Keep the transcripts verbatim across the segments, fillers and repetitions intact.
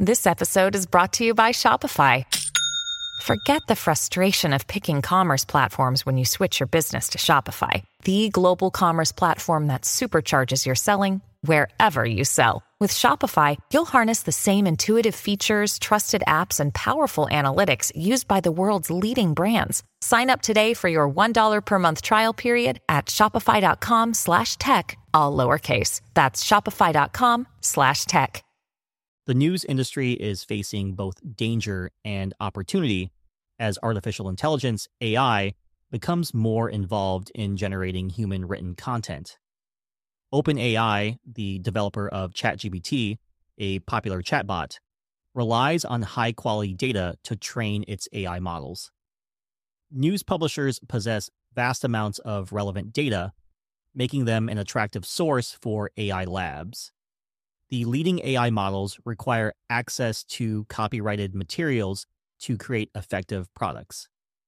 This episode is brought to you by Shopify. Forget the frustration of picking commerce platforms when you switch your business to Shopify, the global commerce platform that supercharges your selling wherever you sell. With Shopify, you'll harness the same intuitive features, trusted apps, and powerful analytics used by the world's leading brands. Sign up today for your one dollar per month trial period at shopify.com slash tech, all lowercase. That's shopify.com slash tech. The news industry is facing both danger and opportunity as artificial intelligence, A I, becomes more involved in generating human-written content. OpenAI, the developer of ChatGPT, a popular chatbot, relies on high-quality data to train its A I models. News publishers possess vast amounts of relevant data, making them an attractive source for A I labs. The leading A I models require access to copyrighted materials to create effective products.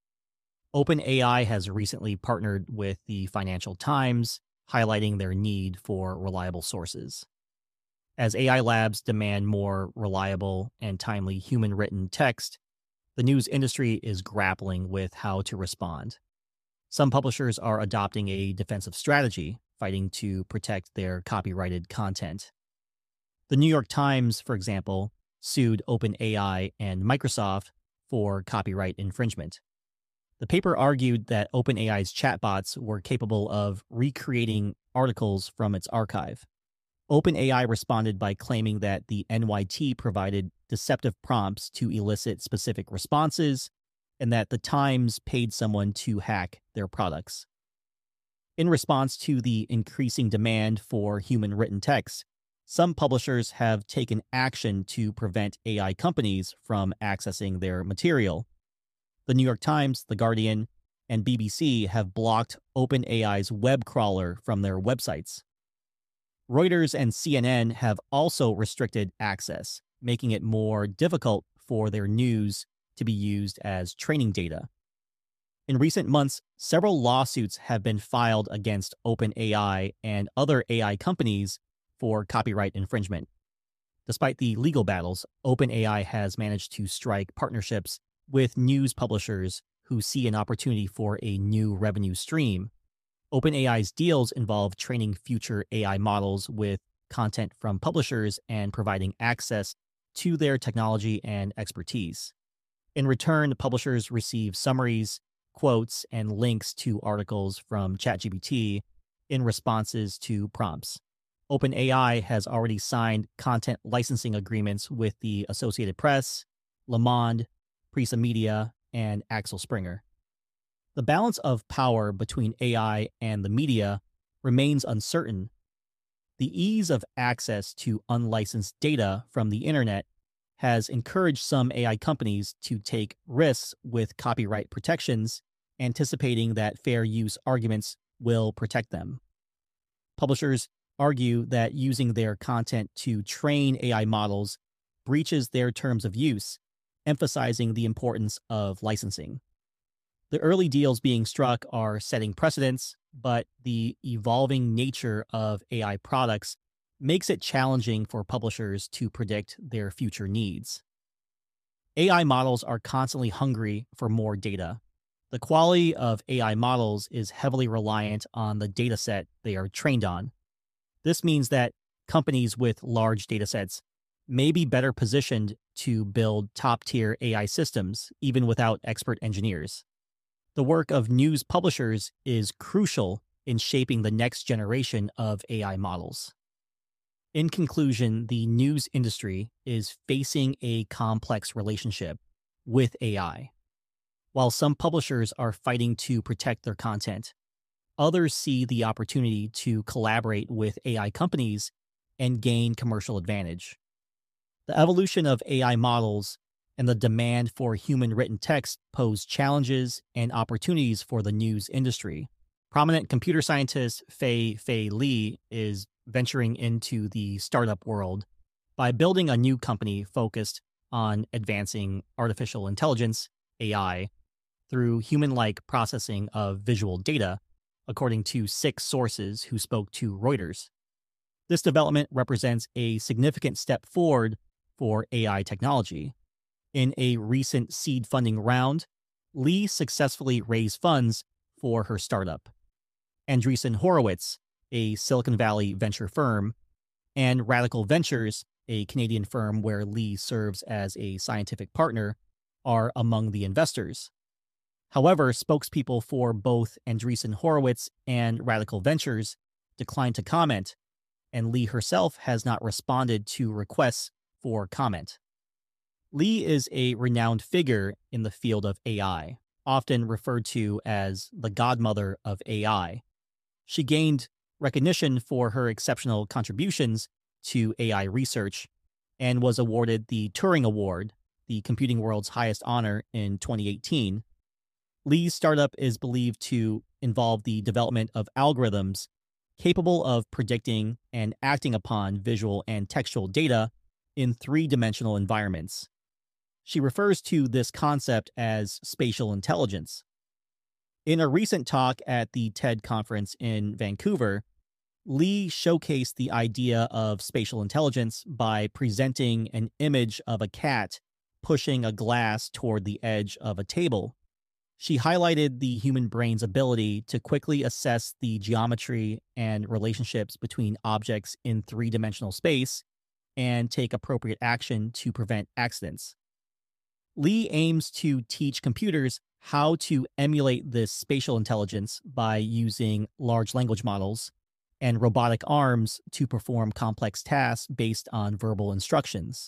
OpenAI has recently partnered with the Financial Times, highlighting their need for reliable sources. As A I labs demand more reliable and timely human-written text, the news industry is grappling with how to respond. Some publishers are adopting a defensive strategy, fighting to protect their copyrighted content. The New York Times, for example, sued OpenAI and Microsoft for copyright infringement. The paper argued that OpenAI's chatbots were capable of recreating articles from its archive. OpenAI responded by claiming that the N Y T provided deceptive prompts to elicit specific responses and that the Times paid someone to hack their products. In response to the increasing demand for human-written text, some publishers have taken action to prevent A I companies from accessing their material. The New York Times, The Guardian, and B B C have blocked OpenAI's web crawler from their websites. Reuters and C N N have also restricted access, making it more difficult for their news to be used as training data. In recent months, several lawsuits have been filed against OpenAI and other A I companies for copyright infringement. Despite the legal battles, OpenAI has managed to strike partnerships with news publishers who see an opportunity for a new revenue stream. OpenAI's deals involve training future A I models with content from publishers and providing access to their technology and expertise. In return, publishers receive summaries, quotes, and links to articles from ChatGPT in responses to prompts. OpenAI has already signed content licensing agreements with the Associated Press, Le Monde, Prisa Media, and Axel Springer. The balance of power between A I and the media remains uncertain. The ease of access to unlicensed data from the internet has encouraged some A I companies to take risks with copyright protections, anticipating that fair use arguments will protect them. Publishers argue that using their content to train A I models breaches their terms of use, emphasizing the importance of licensing. The early deals being struck are setting precedents, but the evolving nature of A I products makes it challenging for publishers to predict their future needs. A I models are constantly hungry for more data. The quality of A I models is heavily reliant on the dataset they are trained on. This means that companies with large datasets may be better positioned to build top-tier A I systems, even without expert engineers. The work of news publishers is crucial in shaping the next generation of A I models. In conclusion, the news industry is facing a complex relationship with A I. While some publishers are fighting to protect their content, others see the opportunity to collaborate with A I companies and gain commercial advantage. The evolution of A I models and the demand for human-written text pose challenges and opportunities for the news industry. Prominent computer scientist Fei Fei Li is venturing into the startup world by building a new company focused on advancing artificial intelligence, A I, through human-like processing of visual data, according to six sources who spoke to Reuters. This development represents a significant step forward for A I technology. In a recent seed funding round, Lee successfully raised funds for her startup. Andreessen Horowitz, a Silicon Valley venture firm, and Radical Ventures, a Canadian firm where Lee serves as a scientific partner, are among the investors. However, spokespeople for both Andreessen Horowitz and Radical Ventures declined to comment, and Lee herself has not responded to requests for comment. Lee is a renowned figure in the field of A I, often referred to as the godmother of A I. She gained recognition for her exceptional contributions to A I research and was awarded the Turing Award, the computing world's highest honor, in twenty eighteen. Lee's startup is believed to involve the development of algorithms capable of predicting and acting upon visual and textual data in three-dimensional environments. She refers to this concept as spatial intelligence. In a recent talk at the TED conference in Vancouver, Lee showcased the idea of spatial intelligence by presenting an image of a cat pushing a glass toward the edge of a table. She highlighted the human brain's ability to quickly assess the geometry and relationships between objects in three-dimensional space and take appropriate action to prevent accidents. Lee aims to teach computers how to emulate this spatial intelligence by using large language models and robotic arms to perform complex tasks based on verbal instructions.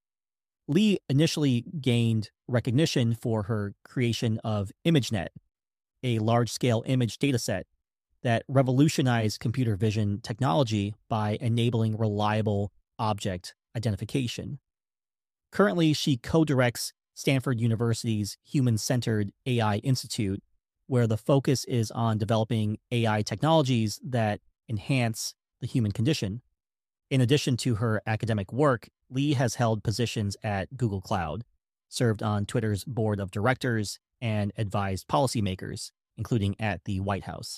Lee initially gained recognition for her creation of ImageNet, a large-scale image dataset that revolutionized computer vision technology by enabling reliable object identification. Currently, she co-directs Stanford University's Human-Centered A I Institute, where the focus is on developing A I technologies that enhance the human condition. In addition to her academic work, Lee has held positions at Google Cloud, served on Twitter's board of directors, and advised policymakers, including at the White House.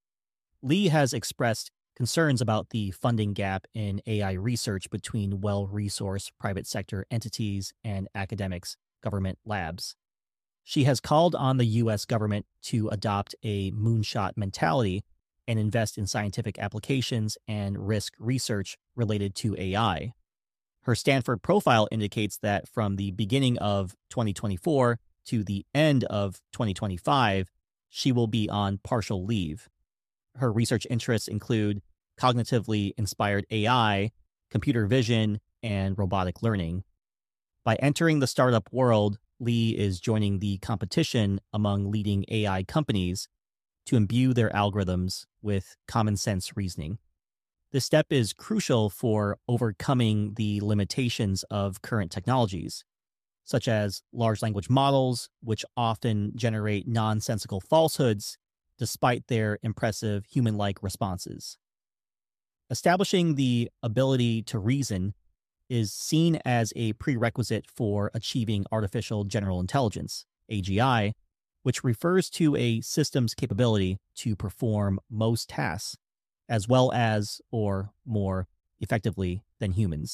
Lee has expressed concerns about the funding gap in A I research between well-resourced private sector entities and academics' government labs. She has called on the U S government to adopt a moonshot mentality and invest in scientific applications and risk research related to A I. Her Stanford profile indicates that from the beginning of twenty twenty-four to the end of twenty twenty-five, she will be on partial leave. Her research interests include cognitively inspired A I, computer vision, and robotic learning. By entering the startup world, Lee is joining the competition among leading A I companies to imbue their algorithms with common sense reasoning. This step is crucial for overcoming the limitations of current technologies, such as large language models, which often generate nonsensical falsehoods despite their impressive human-like responses. Establishing the ability to reason is seen as a prerequisite for achieving artificial general intelligence, A G I, which refers to a system's capability to perform most tasks as well as, or more effectively than humans.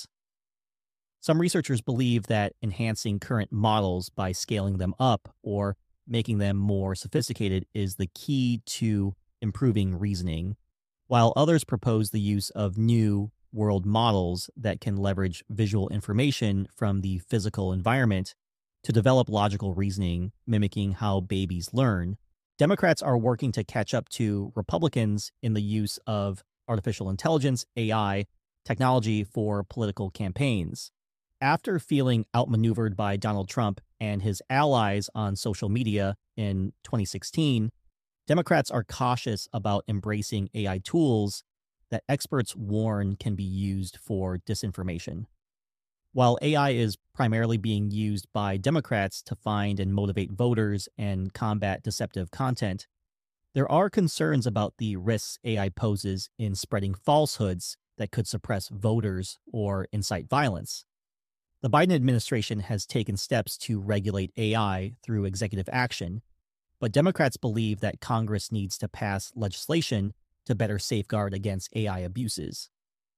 Some researchers believe that enhancing current models by scaling them up or making them more sophisticated is the key to improving reasoning, while others propose the use of new world models that can leverage visual information from the physical environment to develop logical reasoning, mimicking how babies learn. Democrats are working to catch up to Republicans in the use of artificial intelligence, A I, technology for political campaigns. After feeling outmaneuvered by Donald Trump and his allies on social media in twenty sixteen, Democrats are cautious about embracing A I tools that experts warn can be used for disinformation. While A I is primarily being used by Democrats to find and motivate voters and combat deceptive content, there are concerns about the risks A I poses in spreading falsehoods that could suppress voters or incite violence. The Biden administration has taken steps to regulate A I through executive action, but Democrats believe that Congress needs to pass legislation to better safeguard against A I abuses.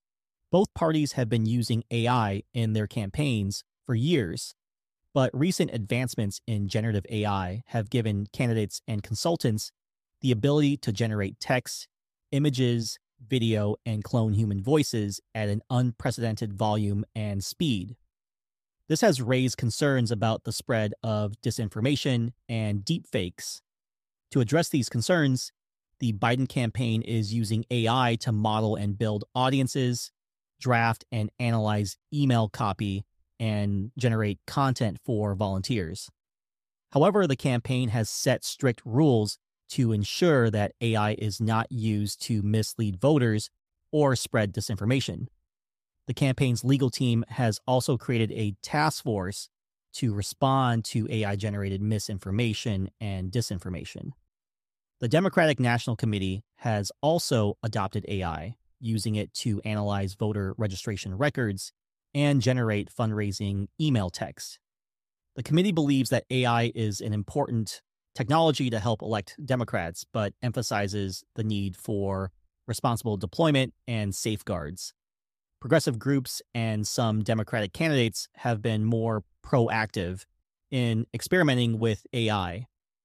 Both parties have been using A I in their campaigns for years, but recent advancements in generative A I have given candidates and consultants the ability to generate text, images, video, and clone human voices at an unprecedented volume and speed. This has raised concerns about the spread of disinformation and deepfakes. To address these concerns, the Biden campaign is using A I to model and build audiences, draft and analyze email copy, and generate content for volunteers. However, the campaign has set strict rules to ensure that A I is not used to mislead voters or spread disinformation. The campaign's legal team has also created a task force to respond to A I-generated misinformation and disinformation. The Democratic National Committee has also adopted A I, using it to analyze voter registration records and generate fundraising email text. The committee believes that A I is an important technology to help elect Democrats, but emphasizes the need for responsible deployment and safeguards. Progressive groups and some Democratic candidates have been more proactive in experimenting with A I.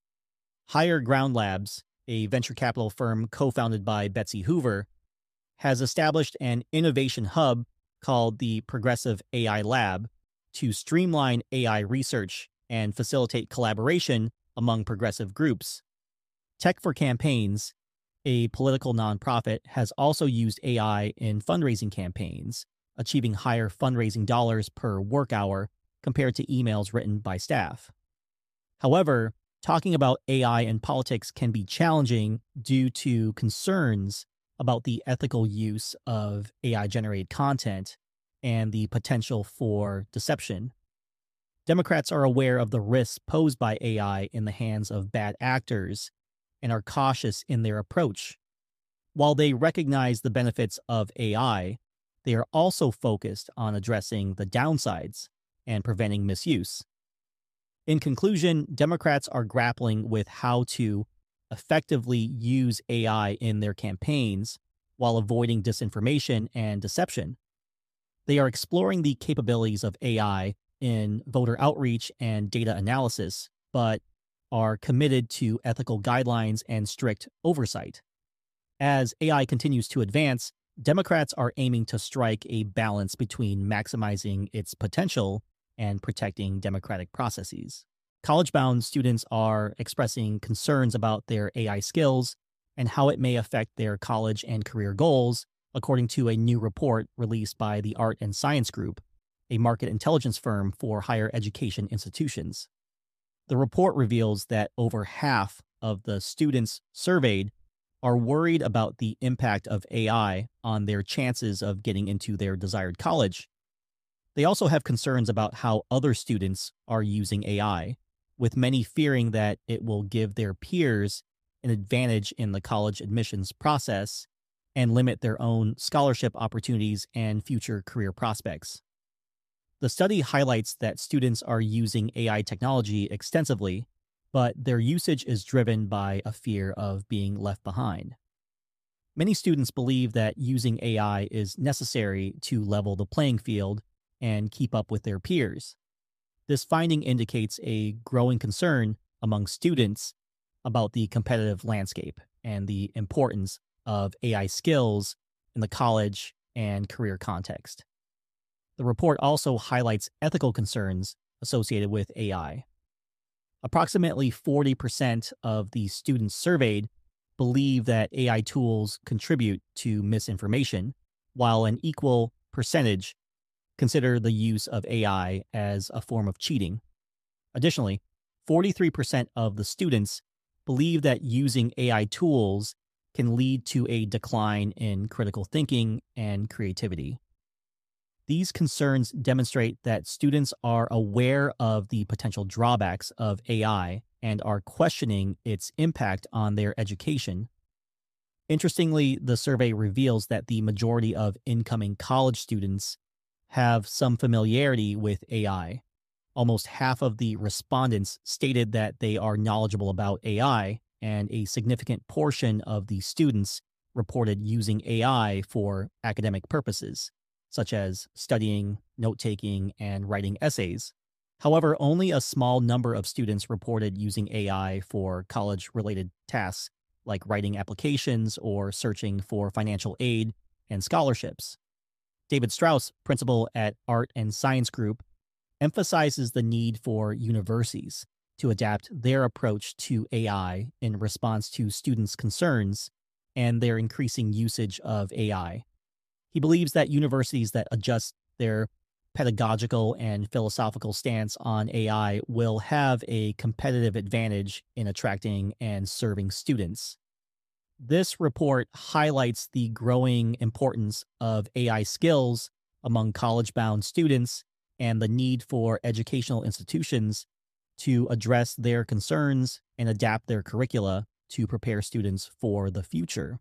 Higher Ground Labs, a venture capital firm co-founded by Betsy Hoover, has established an innovation hub called the Progressive A I Lab to streamline A I research and facilitate collaboration among progressive groups. Tech for Campaigns, a political nonprofit, has also used A I in fundraising campaigns, achieving higher fundraising dollars per work hour compared to emails written by staff. However, talking about A I in politics can be challenging due to concerns about the ethical use of A I-generated content and the potential for deception. Democrats are aware of the risks posed by A I in the hands of bad actors and are cautious in their approach. While they recognize the benefits of A I, they are also focused on addressing the downsides and preventing misuse. In conclusion, Democrats are grappling with how to effectively use A I in their campaigns while avoiding disinformation and deception. They are exploring the capabilities of A I in voter outreach and data analysis, but are committed to ethical guidelines and strict oversight. As A I continues to advance, Democrats are aiming to strike a balance between maximizing its potential and protecting democratic processes. College-bound students are expressing concerns about their A I skills and how it may affect their college and career goals, according to a new report released by the Art and Science Group, a market intelligence firm for higher education institutions. The report reveals that over half of the students surveyed are worried about the impact of A I on their chances of getting into their desired college. They also have concerns about how other students are using A I, with many fearing that it will give their peers an advantage in the college admissions process and limit their own scholarship opportunities and future career prospects. The study highlights that students are using A I technology extensively, but their usage is driven by a fear of being left behind. Many students believe that using A I is necessary to level the playing field and keep up with their peers. This finding indicates a growing concern among students about the competitive landscape and the importance of A I skills in the college and career context. The report also highlights ethical concerns associated with A I. Approximately forty percent of the students surveyed believe that A I tools contribute to misinformation, while an equal percentage consider the use of A I as a form of cheating. Additionally, forty-three percent of the students believe that using A I tools can lead to a decline in critical thinking and creativity. These concerns demonstrate that students are aware of the potential drawbacks of A I and are questioning its impact on their education. Interestingly, the survey reveals that the majority of incoming college students have some familiarity with A I. Almost half of the respondents stated that they are knowledgeable about A I, and a significant portion of the students reported using A I for academic purposes. such as studying, note taking, and writing essays. However, only a small number of students reported using A I for college related tasks like writing applications or searching for financial aid and scholarships. David Strauss, principal at Art and Science Group, emphasizes the need for universities to adapt their approach to A I in response to students' concerns and their increasing usage of A I. He believes that universities that adjust their pedagogical and philosophical stance on A I will have a competitive advantage in attracting and serving students. This report highlights the growing importance of A I skills among college-bound students and the need for educational institutions to address their concerns and adapt their curricula to prepare students for the future.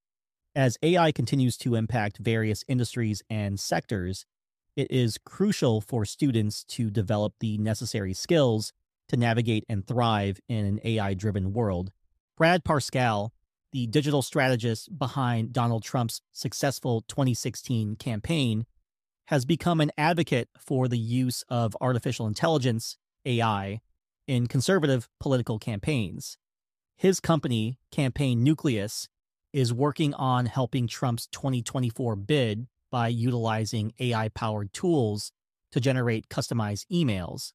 As A I continues to impact various industries and sectors, it is crucial for students to develop the necessary skills to navigate and thrive in an A I-driven world. Brad Parscale, the digital strategist behind Donald Trump's successful twenty sixteen campaign, has become an advocate for the use of artificial intelligence, A I, in conservative political campaigns. His company, Campaign Nucleus, is working on helping Trump's twenty twenty-four bid by utilizing A I-powered tools to generate customized emails,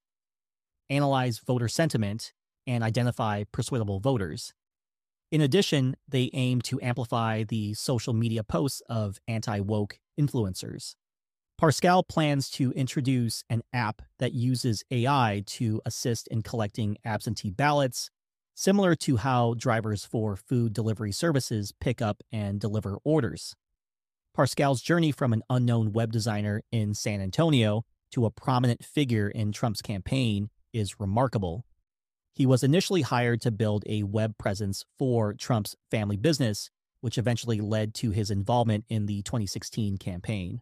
analyze voter sentiment, and identify persuadable voters. In addition, they aim to amplify the social media posts of anti-woke influencers. Parscale plans to introduce an app that uses A I to assist in collecting absentee ballots, similar to how drivers for food delivery services pick up and deliver orders. Parscale's journey from an unknown web designer in San Antonio to a prominent figure in Trump's campaign is remarkable. He was initially hired to build a web presence for Trump's family business, which eventually led to his involvement in the twenty sixteen campaign.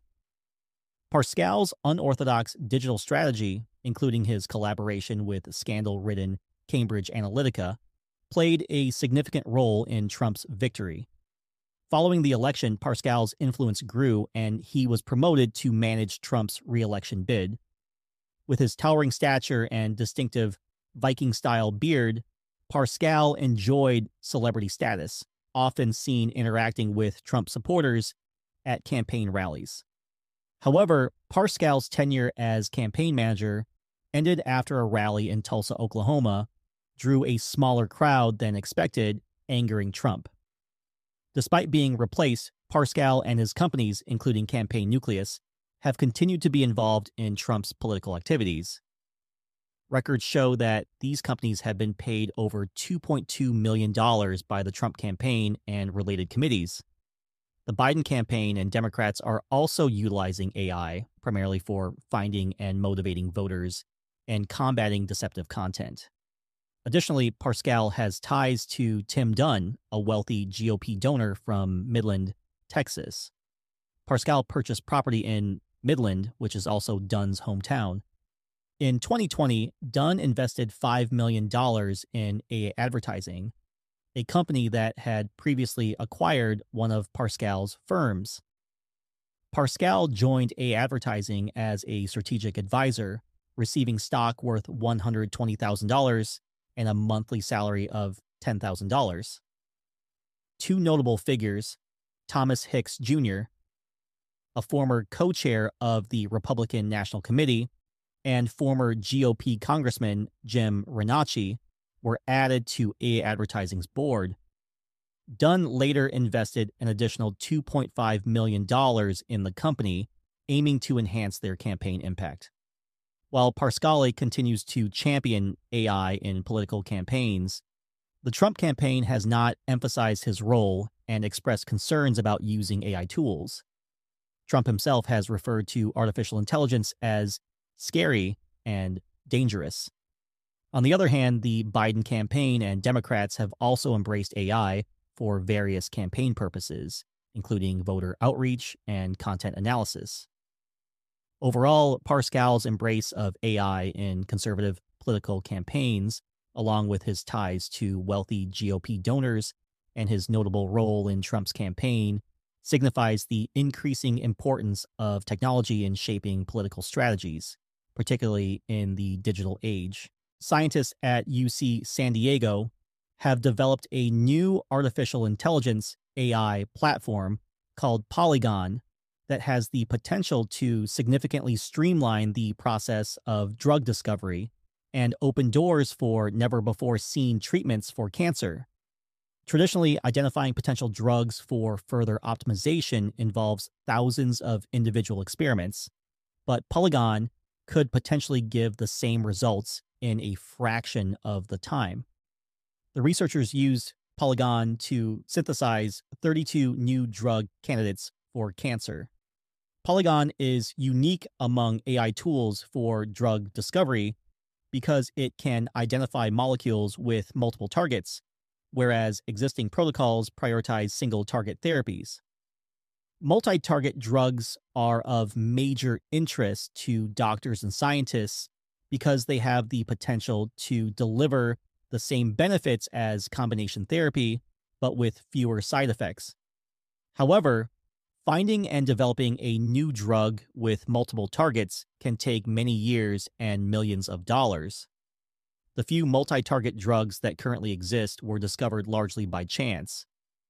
Parscale's unorthodox digital strategy, including his collaboration with scandal-ridden Cambridge Analytica, played a significant role in Trump's victory. Following the election, Parscale's influence grew, and he was promoted to manage Trump's re-election bid. With his towering stature and distinctive Viking-style beard, Parscale enjoyed celebrity status, often seen interacting with Trump supporters at campaign rallies. However, Parscale's tenure as campaign manager ended after a rally in Tulsa, Oklahoma, drew a smaller crowd than expected, angering Trump. Despite being replaced, Parscale and his companies, including Campaign Nucleus, have continued to be involved in Trump's political activities. Records show that these companies have been paid over two point two million dollars by the Trump campaign and related committees. The Biden campaign and Democrats are also utilizing A I, primarily for finding and motivating voters and combating deceptive content. Additionally, Parscale has ties to Tim Dunn, a wealthy G O P donor from Midland, Texas. Parscale purchased property in Midland, which is also Dunn's hometown. In twenty twenty, Dunn invested five million dollars in A I Advertising, a company that had previously acquired one of Parscale's firms. Parscale joined A I Advertising as a strategic advisor, receiving stock worth one hundred twenty thousand dollars and a monthly salary of ten thousand dollars. Two notable figures, Thomas Hicks Junior, a former co-chair of the Republican National Committee, and former G O P Congressman Jim Renacci, were added to A I Advertising's board. Dunn later invested an additional two point five million dollars in the company, aiming to enhance their campaign impact. While Parscale continues to champion A I in political campaigns, the Trump campaign has not emphasized his role and expressed concerns about using A I tools. Trump himself has referred to artificial intelligence as scary and dangerous. On the other hand, the Biden campaign and Democrats have also embraced A I for various campaign purposes, including voter outreach and content analysis. Overall, Parscale's embrace of A I in conservative political campaigns, along with his ties to wealthy G O P donors and his notable role in Trump's campaign, signifies the increasing importance of technology in shaping political strategies, particularly in the digital age. Scientists at U C San Diego have developed a new artificial intelligence A I platform called Polygon that has the potential to significantly streamline the process of drug discovery and open doors for never-before-seen treatments for cancer. Traditionally, identifying potential drugs for further optimization involves thousands of individual experiments, but Polygon could potentially give the same results in a fraction of the time. The researchers used Polygon to synthesize thirty-two new drug candidates for cancer. Polygon is unique among A I tools for drug discovery because it can identify molecules with multiple targets, whereas existing protocols prioritize single target therapies. Multi-target drugs are of major interest to doctors and scientists because they have the potential to deliver the same benefits as combination therapy, but with fewer side effects. However, finding and developing a new drug with multiple targets can take many years and millions of dollars. The few multi-target drugs that currently exist were discovered largely by chance.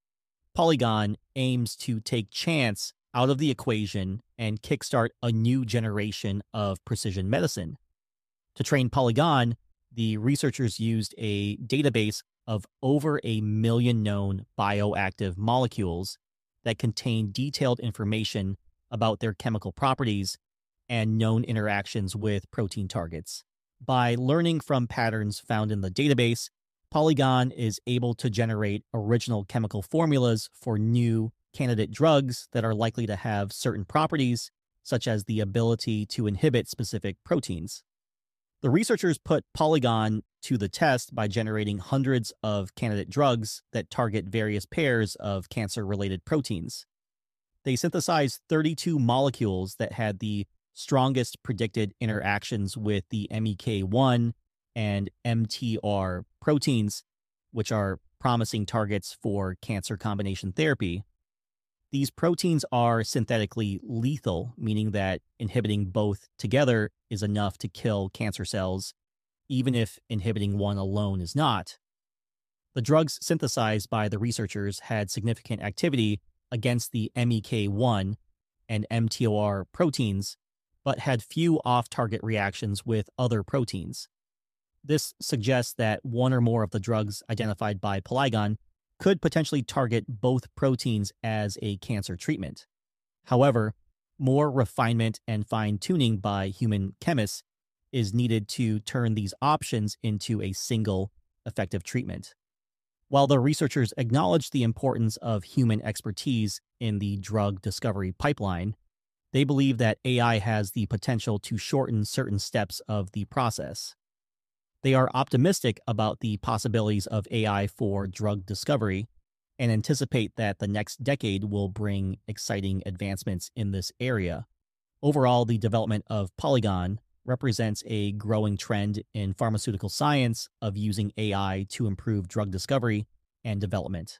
Polygon aims to take chance out of the equation and kickstart a new generation of precision medicine. To train Polygon, the researchers used a database of over a million known bioactive molecules that contain detailed information about their chemical properties and known interactions with protein targets. By learning from patterns found in the database, Polygon is able to generate original chemical formulas for new candidate drugs that are likely to have certain properties, such as the ability to inhibit specific proteins. The researchers put Polygon to the test by generating hundreds of candidate drugs that target various pairs of cancer-related proteins. They synthesized thirty-two molecules that had the strongest predicted interactions with the M E K one and M T R proteins, which are promising targets for cancer combination therapy. These proteins are synthetically lethal, meaning that inhibiting both together is enough to kill cancer cells, even if inhibiting one alone is not. The drugs synthesized by the researchers had significant activity against the M E K one and M T R proteins, but had few off-target reactions with other proteins. This suggests that one or more of the drugs identified by Polygon could potentially target both proteins as a cancer treatment. However, more refinement and fine-tuning by human chemists is needed to turn these options into a single effective treatment. While the researchers acknowledge the importance of human expertise in the drug discovery pipeline, they believe that A I has the potential to shorten certain steps of the process. They are optimistic about the possibilities of A I for drug discovery and anticipate that the next decade will bring exciting advancements in this area. Overall, the development of Polygon represents a growing trend in pharmaceutical science of using A I to improve drug discovery and development.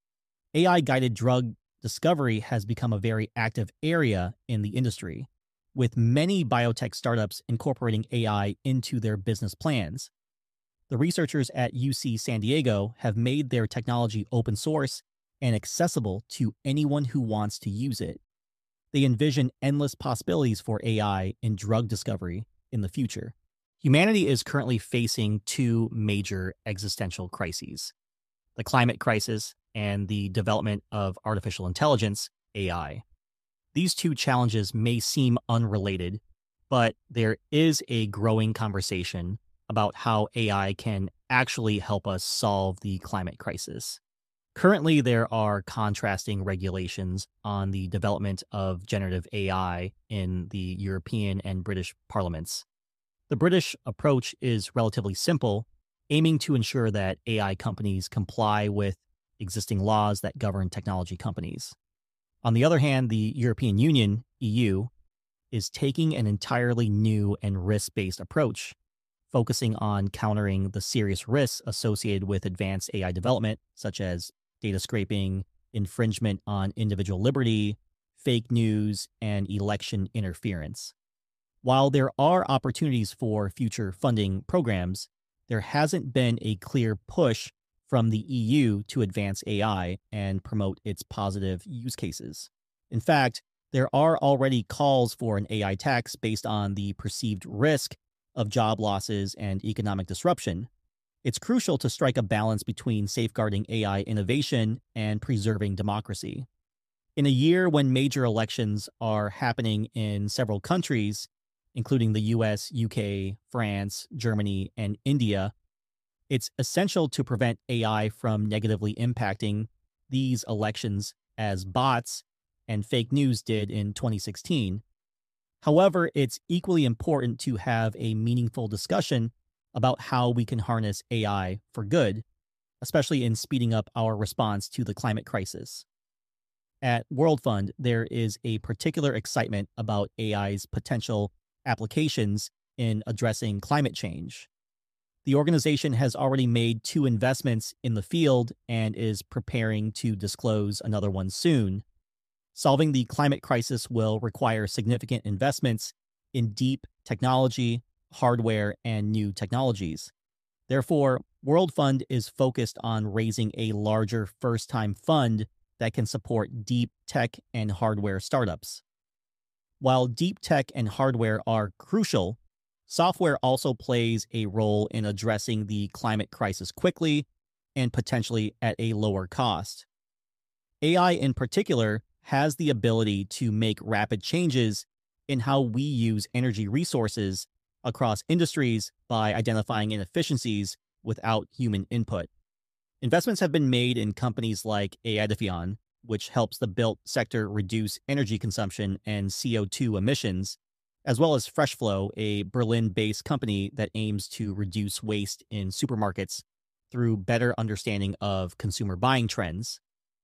A I-guided drug discovery has become a very active area in the industry, with many biotech startups incorporating A I into their business plans. The researchers at U C San Diego have made their technology open source and accessible to anyone who wants to use it. They envision endless possibilities for A I in drug discovery in the future. Humanity is currently facing two major existential crises: the climate crisis and the development of artificial intelligence, A I. These two challenges may seem unrelated, but there is a growing conversation about how A I can actually help us solve the climate crisis. Currently, there are contrasting regulations on the development of generative A I in the European and British parliaments. The British approach is relatively simple, aiming to ensure that A I companies comply with existing laws that govern technology companies. On the other hand, the European Union, E U, is taking an entirely new and risk-based approach, focusing on countering the serious risks associated with advanced A I development, such as data scraping, infringement on individual liberty, fake news, and election interference. While there are opportunities for future funding programs, there hasn't been a clear push from the E U to advance A I and promote its positive use cases. In fact, there are already calls for an A I tax based on the perceived risk of job losses and economic disruption. It's crucial to strike a balance between safeguarding A I innovation and preserving democracy. In a year when major elections are happening in several countries, including the U S, U K, France, Germany, and India, it's essential to prevent A I from negatively impacting these elections as bots and fake news did in twenty sixteen. However, it's equally important to have a meaningful discussion about how we can harness A I for good, especially in speeding up our response to the climate crisis. At World Fund, there is a particular excitement about A I's potential applications in addressing climate change. The organization has already made two investments in the field and is preparing to disclose another one soon. Solving the climate crisis will require significant investments in deep technology, hardware, and new technologies. Therefore, World Fund is focused on raising a larger first-time fund that can support deep tech and hardware startups. While deep tech and hardware are crucial, software also plays a role in addressing the climate crisis quickly and potentially at a lower cost. A I in particular has the ability to make rapid changes in how we use energy resources across industries by identifying inefficiencies without human input. Investments have been made in companies like Aedifion, which helps the built sector reduce energy consumption and C O two emissions, as well as Freshflow, a Berlin-based company that aims to reduce waste in supermarkets through better understanding of consumer buying trends.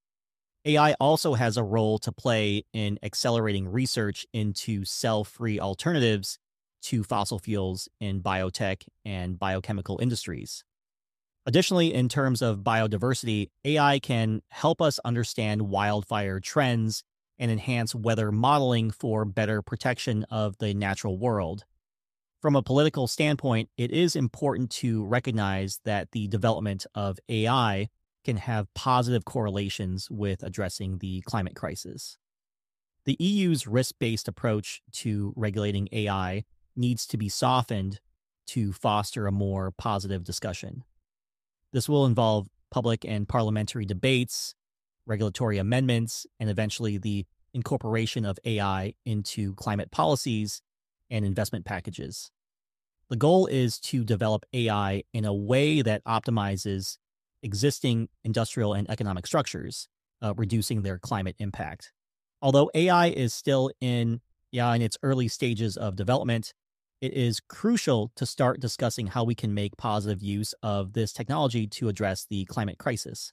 A I also has a role to play in accelerating research into cell-free alternatives to fossil fuels in biotech and biochemical industries. Additionally, in terms of biodiversity, A I can help us understand wildfire trends and enhance weather modeling for better protection of the natural world. From a political standpoint, it is important to recognize that the development of A I can have positive correlations with addressing the climate crisis. The E U's risk-based approach to regulating A I needs to be softened to foster a more positive discussion. This will involve public and parliamentary debates, regulatory amendments, and eventually the incorporation of A I into climate policies and investment packages. The goal is to develop A I in a way that optimizes existing industrial and economic structures, uh, reducing their climate impact. Although A I is still in, yeah, in its early stages of development, it is crucial to start discussing how we can make positive use of this technology to address the climate crisis.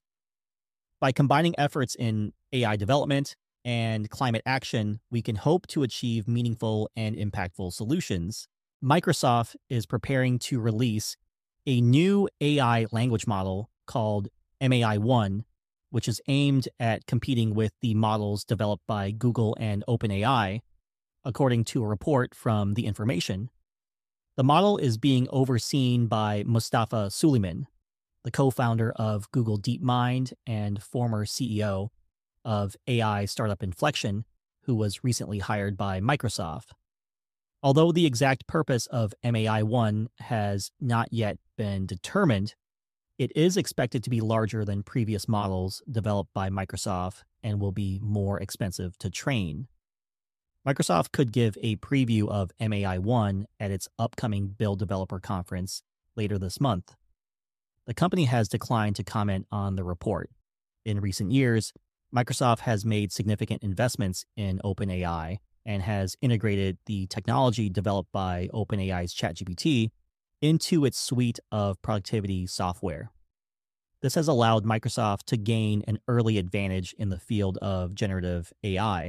By combining efforts in A I development and climate action, we can hope to achieve meaningful and impactful solutions. Microsoft is preparing to release a new A I language model called M A I one, which is aimed at competing with the models developed by Google and OpenAI, according to a report from The Information. The model is being overseen by Mustafa Suleyman, the co-founder of Google DeepMind and former C E O of A I startup Inflection, who was recently hired by Microsoft. Although the exact purpose of M A I one has not yet been determined, it is expected to be larger than previous models developed by Microsoft and will be more expensive to train. Microsoft could give a preview of M A I one at its upcoming Build Developer Conference later this month. The company has declined to comment on the report. In recent years, Microsoft has made significant investments in OpenAI and has integrated the technology developed by OpenAI's ChatGPT into its suite of productivity software. This has allowed Microsoft to gain an early advantage in the field of generative A I.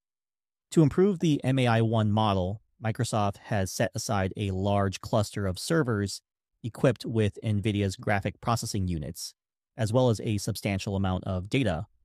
To improve the M A I one model, Microsoft has set aside a large cluster of servers equipped with NVIDIA's graphic processing units, as well as a substantial amount of data.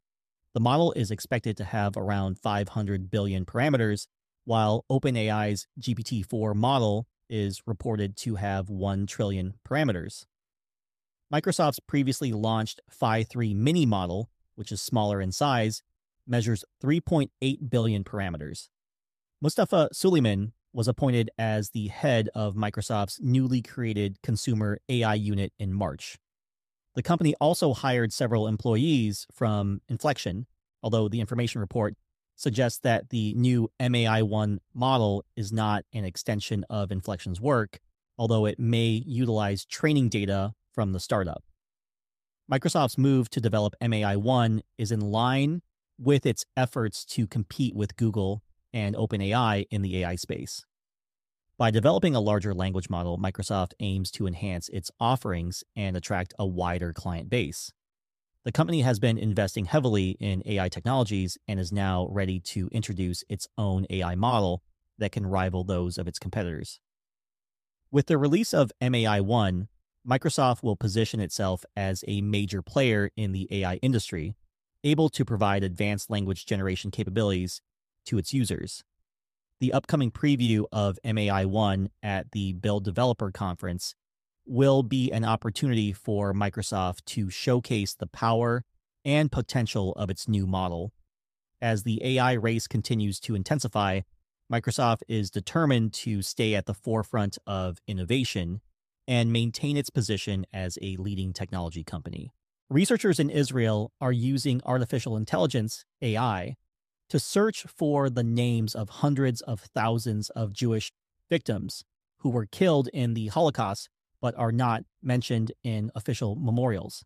The model is expected to have around five hundred billion parameters, while OpenAI's G P T four model is reported to have one trillion parameters. Microsoft's previously launched Phi three Mini model, which is smaller in size, measures three point eight billion parameters. Mustafa Suleyman was appointed as the head of Microsoft's newly created consumer A I unit in March. The company also hired several employees from Inflection, although the information report suggests that the new M A I one model is not an extension of Inflection's work, although it may utilize training data from the startup. Microsoft's move to develop M A I one is in line with its efforts to compete with Google and OpenAI in the A I space. By developing a larger language model, Microsoft aims to enhance its offerings and attract a wider client base. The company has been investing heavily in A I technologies and is now ready to introduce its own A I model that can rival those of its competitors. With the release of M A I one, Microsoft will position itself as a major player in the A I industry, able to provide advanced language generation capabilities to its users. The upcoming preview of M A I one at the Build Developer Conference will be an opportunity for Microsoft to showcase the power and potential of its new model. As the A I race continues to intensify, Microsoft is determined to stay at the forefront of innovation and maintain its position as a leading technology company. Researchers in Israel are using artificial intelligence, A I, to search for the names of hundreds of thousands of Jewish victims who were killed in the Holocaust but are not mentioned in official memorials.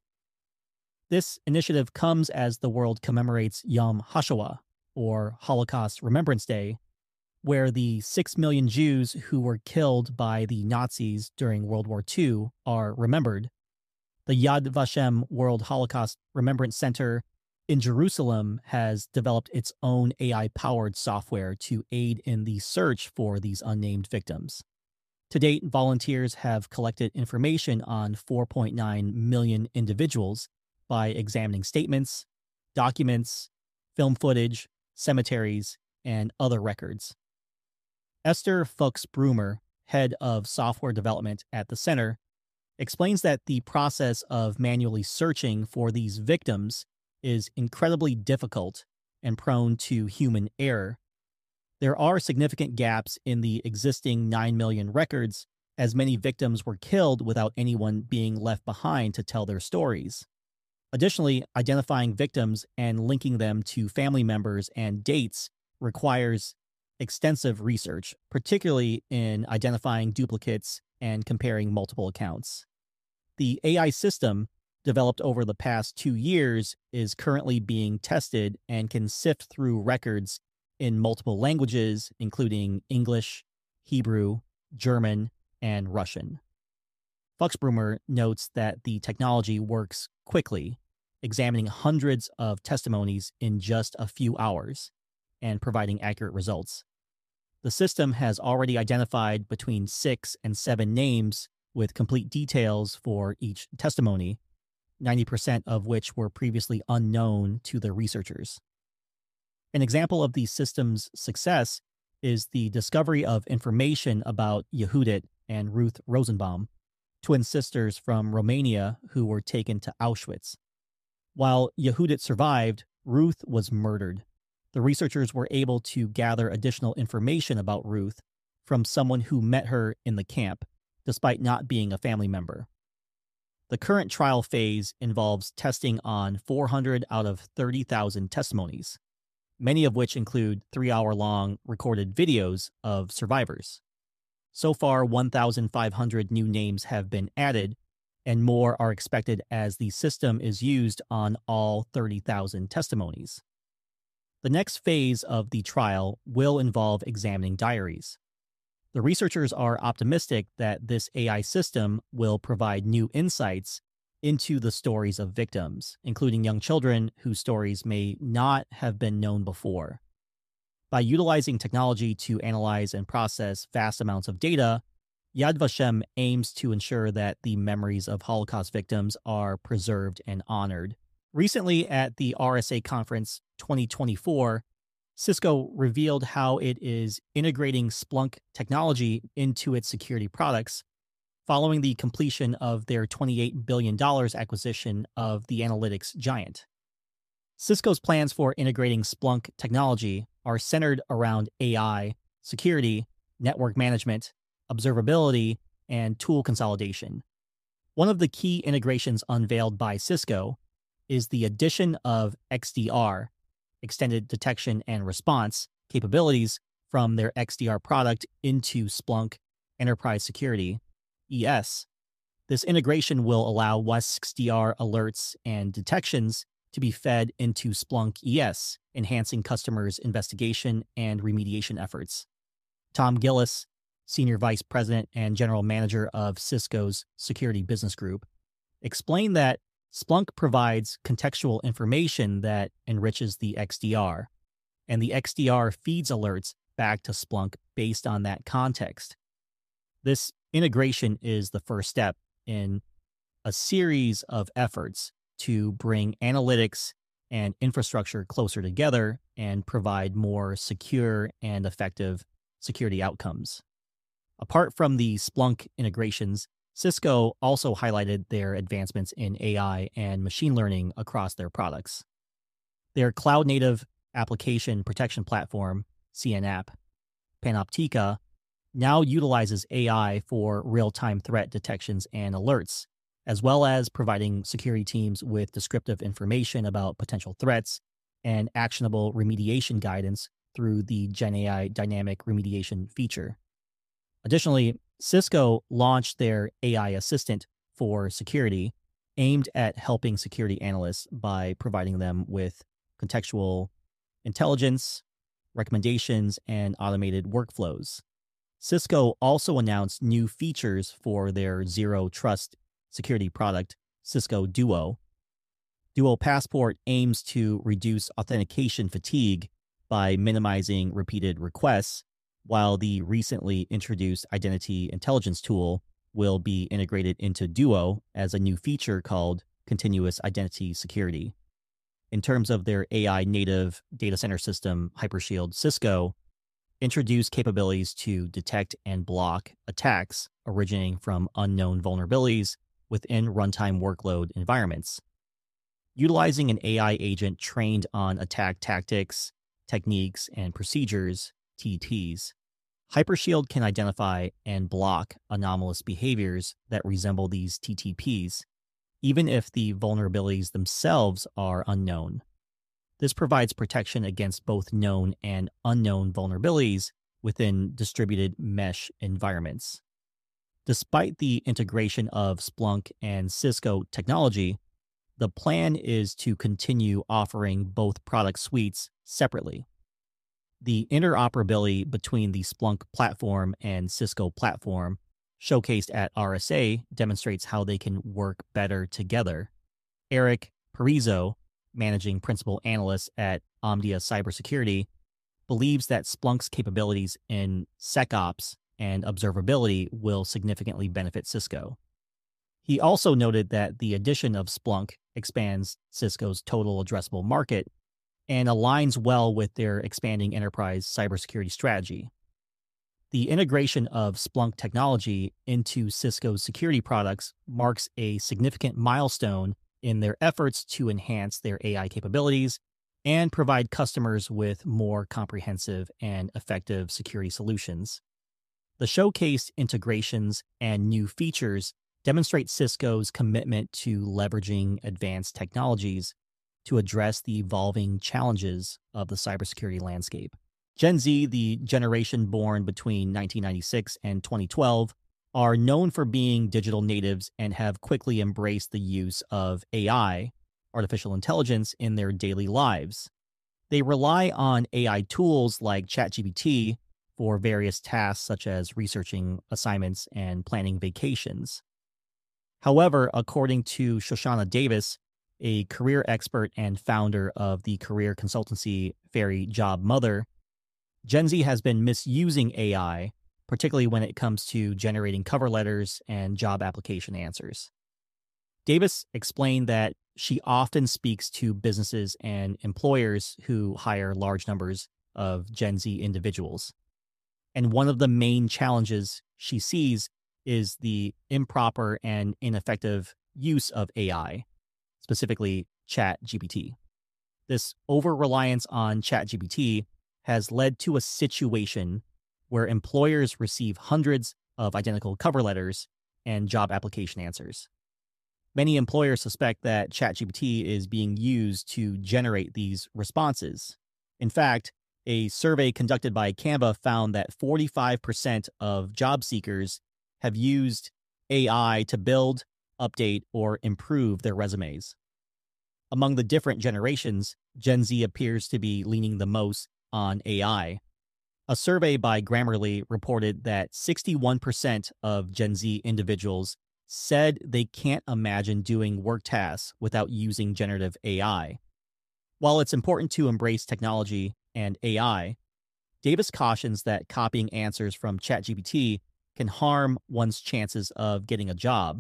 This initiative comes as the world commemorates Yom HaShoah, or Holocaust Remembrance Day, where the six million Jews who were killed by the Nazis during World War Two are remembered. The Yad Vashem World Holocaust Remembrance Center in Jerusalem has developed its own A I-powered software to aid in the search for these unnamed victims. To date, volunteers have collected information on four point nine million individuals by examining statements, documents, film footage, cemeteries, and other records. Esther Fuchs-Brumer, head of software development at the center, explains that the process of manually searching for these victims is incredibly difficult and prone to human error. There are significant gaps in the existing nine million records, as many victims were killed without anyone being left behind to tell their stories. Additionally, identifying victims and linking them to family members and dates requires extensive research, particularly in identifying duplicates and comparing multiple accounts. The A I system, developed over the past two years, is currently being tested and can sift through records in multiple languages, including English, Hebrew, German, and Russian. Fuchs-Brumer notes that the technology works quickly, examining hundreds of testimonies in just a few hours and providing accurate results. The system has already identified between six and seven names with complete details for each testimony, ninety percent of which were previously unknown to the researchers. An example of the system's success is the discovery of information about Yehudit and Ruth Rosenbaum, twin sisters from Romania who were taken to Auschwitz. While Yehudit survived, Ruth was murdered. The researchers were able to gather additional information about Ruth from someone who met her in the camp, despite not being a family member. The current trial phase involves testing on four hundred out of thirty thousand testimonies, many of which include three-hour-long recorded videos of survivors. So far, one thousand five hundred new names have been added, and more are expected as the system is used on all thirty thousand testimonies. The next phase of the trial will involve examining diaries. The researchers are optimistic that this A I system will provide new insights into the stories of victims, including young children whose stories may not have been known before. By utilizing technology to analyze and process vast amounts of data, Yad Vashem aims to ensure that the memories of Holocaust victims are preserved and honored, Recently at the R S A Conference twenty twenty-four, Cisco revealed how it is integrating Splunk technology into its security products following the completion of their twenty-eight billion dollars acquisition of the analytics giant. Cisco's plans for integrating Splunk technology are centered around A I, security, network management, observability, and tool consolidation. One of the key integrations unveiled by Cisco is the addition of X D R, extended detection and response, capabilities from their X D R product into Splunk Enterprise Security, E S. This integration will allow W A S X D R alerts and detections to be fed into Splunk E S, enhancing customers' investigation and remediation efforts. Tom Gillis, Senior Vice President and General Manager of Cisco's Security Business Group, explained that Splunk provides contextual information that enriches the X D R, and the X D R feeds alerts back to Splunk based on that context. This integration is the first step in a series of efforts to bring analytics and infrastructure closer together and provide more secure and effective security outcomes. Apart from the Splunk integrations, Cisco also highlighted their advancements in A I and machine learning across their products. Their cloud-native application protection platform, C N A P, Panoptica, now utilizes A I for real-time threat detections and alerts, as well as providing security teams with descriptive information about potential threats and actionable remediation guidance through the GenAI Dynamic Remediation feature. Additionally, Cisco launched their A I assistant for security, aimed at helping security analysts by providing them with contextual intelligence, recommendations, and automated workflows. Cisco also announced new features for their zero trust security product, Cisco Duo. Duo Passport aims to reduce authentication fatigue by minimizing repeated requests, while the recently introduced identity intelligence tool will be integrated into Duo as a new feature called Continuous Identity Security. In terms of their A I native data center system, Hypershield, Cisco introduced capabilities to detect and block attacks originating from unknown vulnerabilities within runtime workload environments. Utilizing an A I agent trained on attack tactics, techniques, and procedures, T Ts, Hypershield can identify and block anomalous behaviors that resemble these T T Ps, even if the vulnerabilities themselves are unknown. This provides protection against both known and unknown vulnerabilities within distributed mesh environments. Despite the integration of Splunk and Cisco technology, the plan is to continue offering both product suites separately. The interoperability between the Splunk platform and Cisco platform, showcased at R S A, demonstrates how they can work better together. Eric Parizo, managing principal analyst at Omdia Cybersecurity, believes that Splunk's capabilities in SecOps and observability will significantly benefit Cisco. He also noted that the addition of Splunk expands Cisco's total addressable market and aligns well with their expanding enterprise cybersecurity strategy. The integration of Splunk technology into Cisco's security products marks a significant milestone in their efforts to enhance their A I capabilities and provide customers with more comprehensive and effective security solutions. The showcased integrations and new features demonstrate Cisco's commitment to leveraging advanced technologies to address the evolving challenges of the cybersecurity landscape. Gen Z, the generation born between nineteen ninety-six and twenty twelve, are known for being digital natives and have quickly embraced the use of A I, artificial intelligence, in their daily lives. They rely on A I tools like ChatGPT for various tasks such as researching assignments and planning vacations. However, according to Shoshana Davis, a career expert and founder of the career consultancy Fairy Job Mother, Gen Z has been misusing A I, particularly when it comes to generating cover letters and job application answers. Davis explained that she often speaks to businesses and employers who hire large numbers of Gen Z individuals. And one of the main challenges she sees is the improper and ineffective use of A I, specifically ChatGPT. This over reliance on ChatGPT has led to a situation where employers receive hundreds of identical cover letters and job application answers. Many employers suspect that ChatGPT is being used to generate these responses. In fact, a survey conducted by Canva found that forty-five percent of job seekers have used A I to build, update, or improve their resumes. Among the different generations, Gen Z appears to be leaning the most on A I. A survey by Grammarly reported that sixty-one percent of Gen Z individuals said they can't imagine doing work tasks without using generative A I. While it's important to embrace technology and A I, Davis cautions that copying answers from ChatGPT can harm one's chances of getting a job.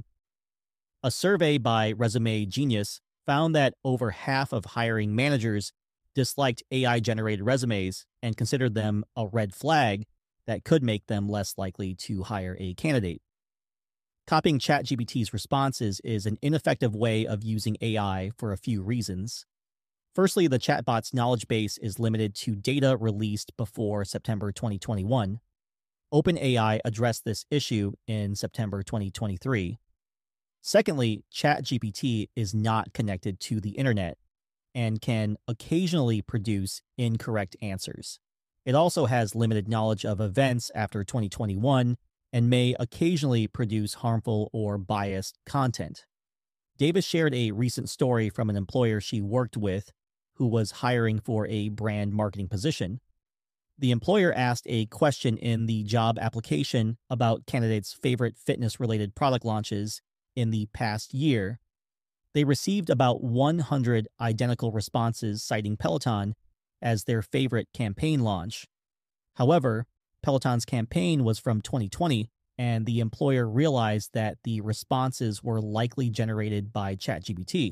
A survey by Resume Genius found that over half of hiring managers disliked A I-generated resumes and considered them a red flag that could make them less likely to hire a candidate. Copying ChatGPT's responses is an ineffective way of using A I for a few reasons. Firstly, the chatbot's knowledge base is limited to data released before September twenty twenty-one. OpenAI addressed this issue in September twenty twenty-three. Secondly, ChatGPT is not connected to the internet and can occasionally produce incorrect answers. It also has limited knowledge of events after twenty twenty-one and may occasionally produce harmful or biased content. Davis shared a recent story from an employer she worked with who was hiring for a brand marketing position. The employer asked a question in the job application about candidates' favorite fitness-related product launches in the past year. They received about one hundred identical responses citing Peloton as their favorite campaign launch. However, Peloton's campaign was from twenty twenty, and the employer realized that the responses were likely generated by ChatGPT.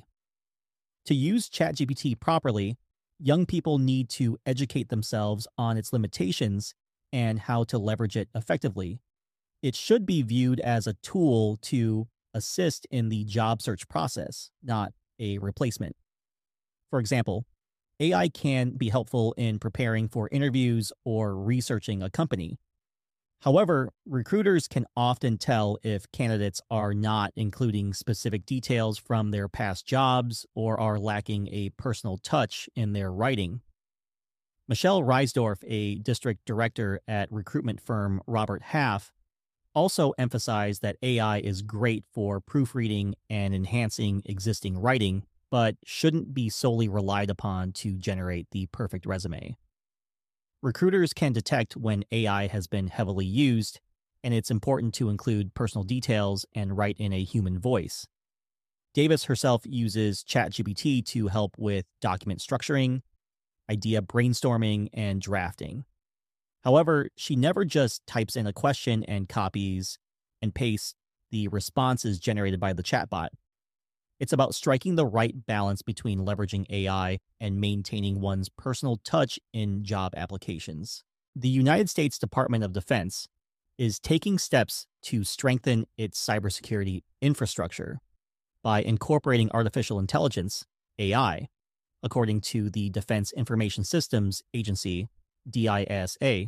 To use ChatGPT properly, young people need to educate themselves on its limitations and how to leverage it effectively. It should be viewed as a tool to assist in the job search process, not a replacement. For example, A I can be helpful in preparing for interviews or researching a company. However, recruiters can often tell if candidates are not including specific details from their past jobs or are lacking a personal touch in their writing. Michelle Reisdorf, a district director at recruitment firm Robert Half, also emphasized that A I is great for proofreading and enhancing existing writing, but shouldn't be solely relied upon to generate the perfect resume. Recruiters can detect when A I has been heavily used, and it's important to include personal details and write in a human voice. Davis herself uses ChatGPT to help with document structuring, idea brainstorming, and drafting. However, she never just types in a question and copies and pastes the responses generated by the chatbot. It's about striking the right balance between leveraging A I and maintaining one's personal touch in job applications. The United States Department of Defense is taking steps to strengthen its cybersecurity infrastructure by incorporating artificial intelligence, A I, according to the Defense Information Systems Agency, D I S A.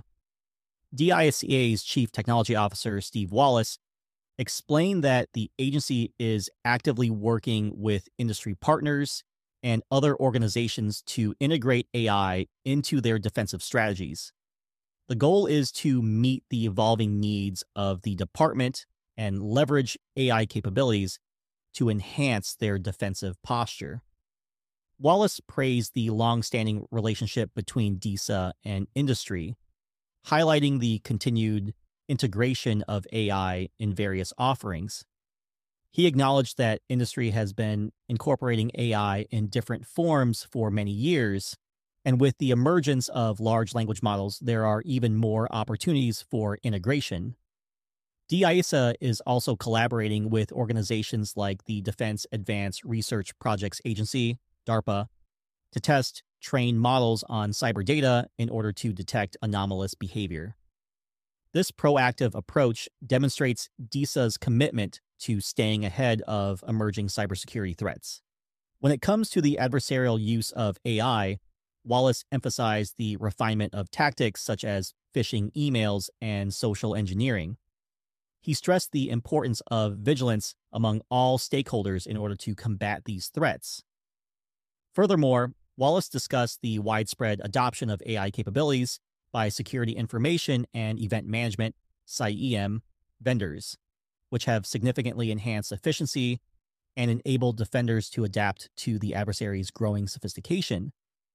D I S A's Chief Technology Officer, Steve Wallace, explained that the agency is actively working with industry partners and other organizations to integrate A I into their defensive strategies. The goal is to meet the evolving needs of the department and leverage A I capabilities to enhance their defensive posture. Wallace praised the long-standing relationship between D I S A and industry, highlighting the continued integration of A I in various offerings. He acknowledged that industry has been incorporating A I in different forms for many years, and with the emergence of large language models, there are even more opportunities for integration. DISA is also collaborating with organizations like the Defense Advanced Research Projects Agency, DARPA, to test train models on cyber data in order to detect anomalous behavior. This proactive approach demonstrates DISA's commitment to staying ahead of emerging cybersecurity threats. When it comes to the adversarial use of A I, Wallace emphasized the refinement of tactics such as phishing emails and social engineering. He stressed the importance of vigilance among all stakeholders in order to combat these threats. Furthermore, Wallace discussed the widespread adoption of A I capabilities by security information and event management (S I E M) vendors, which have significantly enhanced efficiency and enabled defenders to adapt to the adversary's growing sophistication.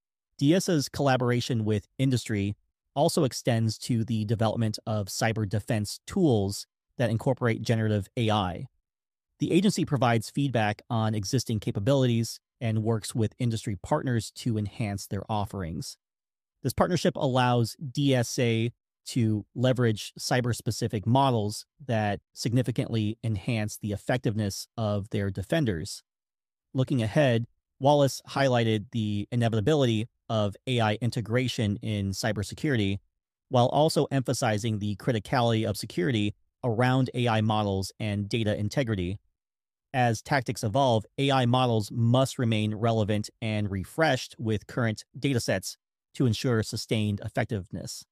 DISA's collaboration with industry also extends to the development of cyber defense tools that incorporate generative A I. The agency provides feedback on existing capabilities and works with industry partners to enhance their offerings. This partnership allows D S A to leverage cyber-specific models that significantly enhance the effectiveness of their defenders. Looking ahead, Wallace highlighted the inevitability of A I integration in cybersecurity, while also emphasizing the criticality of security around A I models and data integrity. As tactics evolve, A I models must remain relevant and refreshed with current datasets to ensure sustained effectiveness.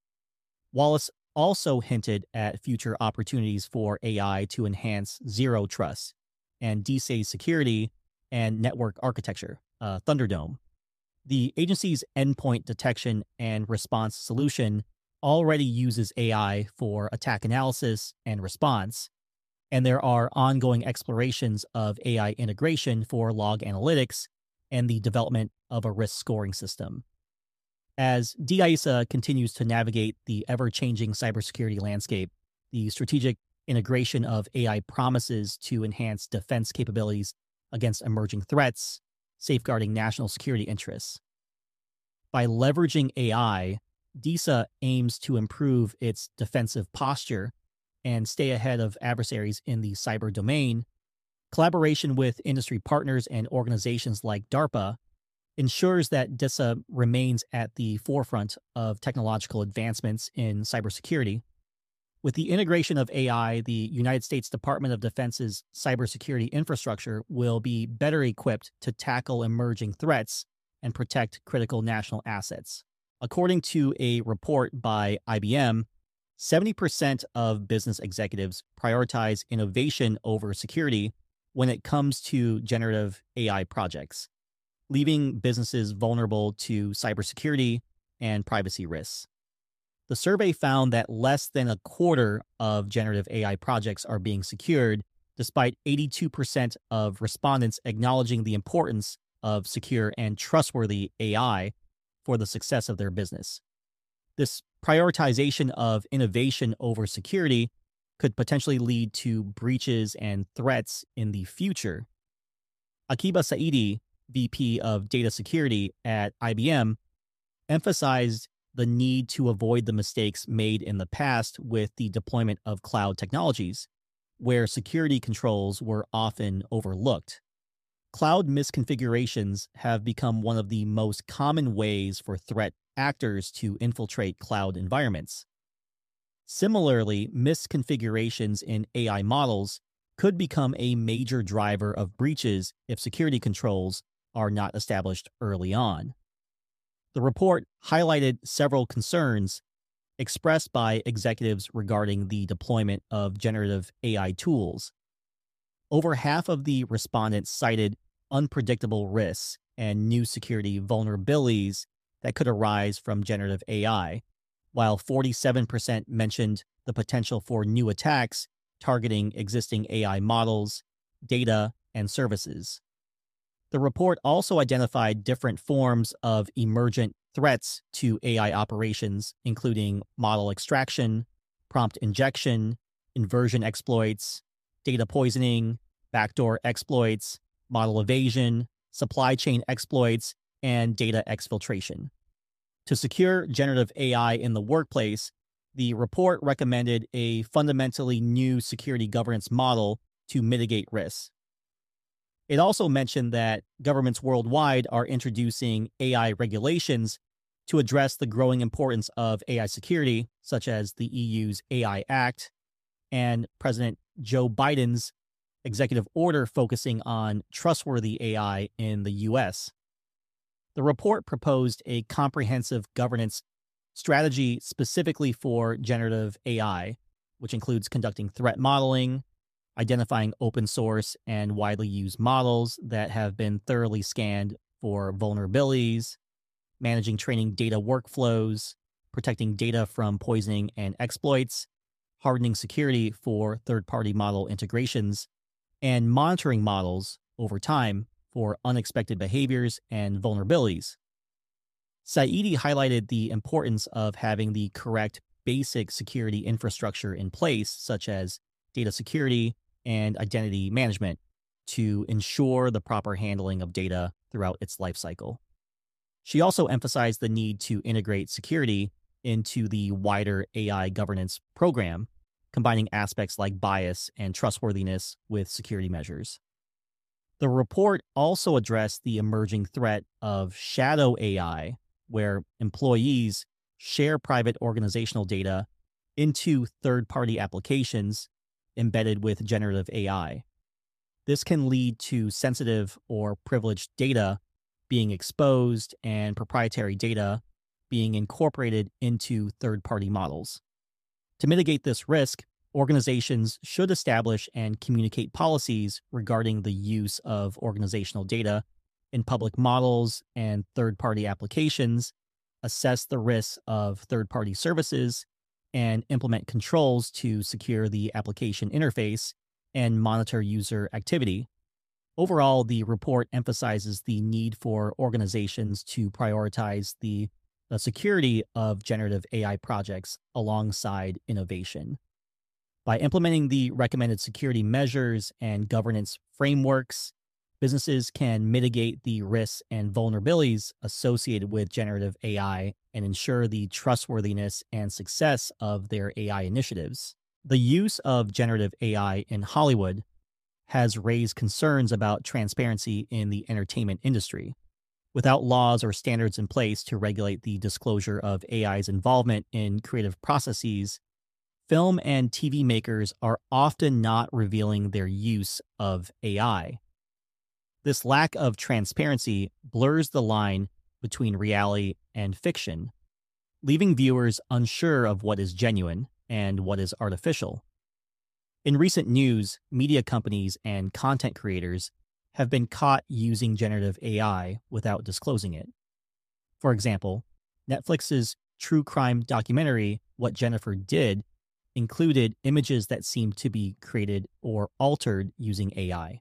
Wallace also hinted at future opportunities for A I to enhance zero trust and D S A's security and network architecture, uh, Thunderdome. The agency's endpoint detection and response solution already uses A I for attack analysis and response, and there are ongoing explorations of A I integration for log analytics and the development of a risk scoring system. As DISA continues to navigate the ever-changing cybersecurity landscape, the strategic integration of A I promises to enhance defense capabilities against emerging threats, safeguarding national security interests. By leveraging A I, DISA aims to improve its defensive posture and stay ahead of adversaries in the cyber domain. Collaboration with industry partners and organizations like DARPA ensures that DISA remains at the forefront of technological advancements in cybersecurity. With the integration of A I, the United States Department of Defense's cybersecurity infrastructure will be better equipped to tackle emerging threats and protect critical national assets. According to a report by I B M, seventy percent of business executives prioritize innovation over security when it comes to generative A I projects, leaving businesses vulnerable to cybersecurity and privacy risks. The survey found that less than a quarter of generative A I projects are being secured, despite eighty-two percent of respondents acknowledging the importance of secure and trustworthy A I for the success of their business. This prioritization of innovation over security could potentially lead to breaches and threats in the future. Akiba Saidi, V P of Data Security at I B M, emphasized the need to avoid the mistakes made in the past with the deployment of cloud technologies, where security controls were often overlooked. Cloud misconfigurations have become one of the most common ways for threat actors to infiltrate cloud environments. Similarly, misconfigurations in A I models could become a major driver of breaches if security controls are not established early on. The report highlighted several concerns expressed by executives regarding the deployment of generative A I tools. Over half of the respondents cited unpredictable risks and new security vulnerabilities that could arise from generative A I, while forty-seven percent mentioned the potential for new attacks targeting existing A I models, data, and services. The report also identified different forms of emergent threats to A I operations, including model extraction, prompt injection, inversion exploits, data poisoning, backdoor exploits, model evasion, supply chain exploits, and data exfiltration. To secure generative A I in the workplace, The report recommended a fundamentally new security governance model to mitigate risks. It also mentioned that governments worldwide are introducing A I regulations to address the growing importance of A I security, such as the E U's A I Act and President Joe Biden's executive order focusing on trustworthy A I in the U S. The report proposed a comprehensive governance strategy specifically for generative A I, which includes conducting threat modeling, identifying open source and widely used models that have been thoroughly scanned for vulnerabilities, managing training data workflows, protecting data from poisoning and exploits, hardening security for third-party model integrations, and monitoring models over time for unexpected behaviors and vulnerabilities. Saidi highlighted the importance of having the correct basic security infrastructure in place, such as data security and identity management, to ensure the proper handling of data throughout its lifecycle. She also emphasized the need to integrate security into the wider A I governance program, combining aspects like bias and trustworthiness with security measures. The report also addressed the emerging threat of shadow A I, where employees share private organizational data into third-party applications embedded with generative A I. This can lead to sensitive or privileged data being exposed and proprietary data being incorporated into third-party models. To mitigate this risk, organizations should establish and communicate policies regarding the use of organizational data in public models and third-party applications, assess the risks of third-party services, and implement controls to secure the application interface and monitor user activity. Overall, the report emphasizes the need for organizations to prioritize the, the security of generative A I projects alongside innovation. By implementing the recommended security measures and governance frameworks, businesses can mitigate the risks and vulnerabilities associated with generative A I and ensure the trustworthiness and success of their A I initiatives. The use of generative A I in Hollywood has raised concerns about transparency in the entertainment industry. Without laws or standards in place to regulate the disclosure of A I's involvement in creative processes, film and T V makers are often not revealing their use of A I. This lack of transparency blurs the line between reality and fiction, leaving viewers unsure of what is genuine and what is artificial. In recent news, media companies and content creators have been caught using generative A I without disclosing it. For example, Netflix's true crime documentary, What Jennifer Did, included images that seemed to be created or altered using A I.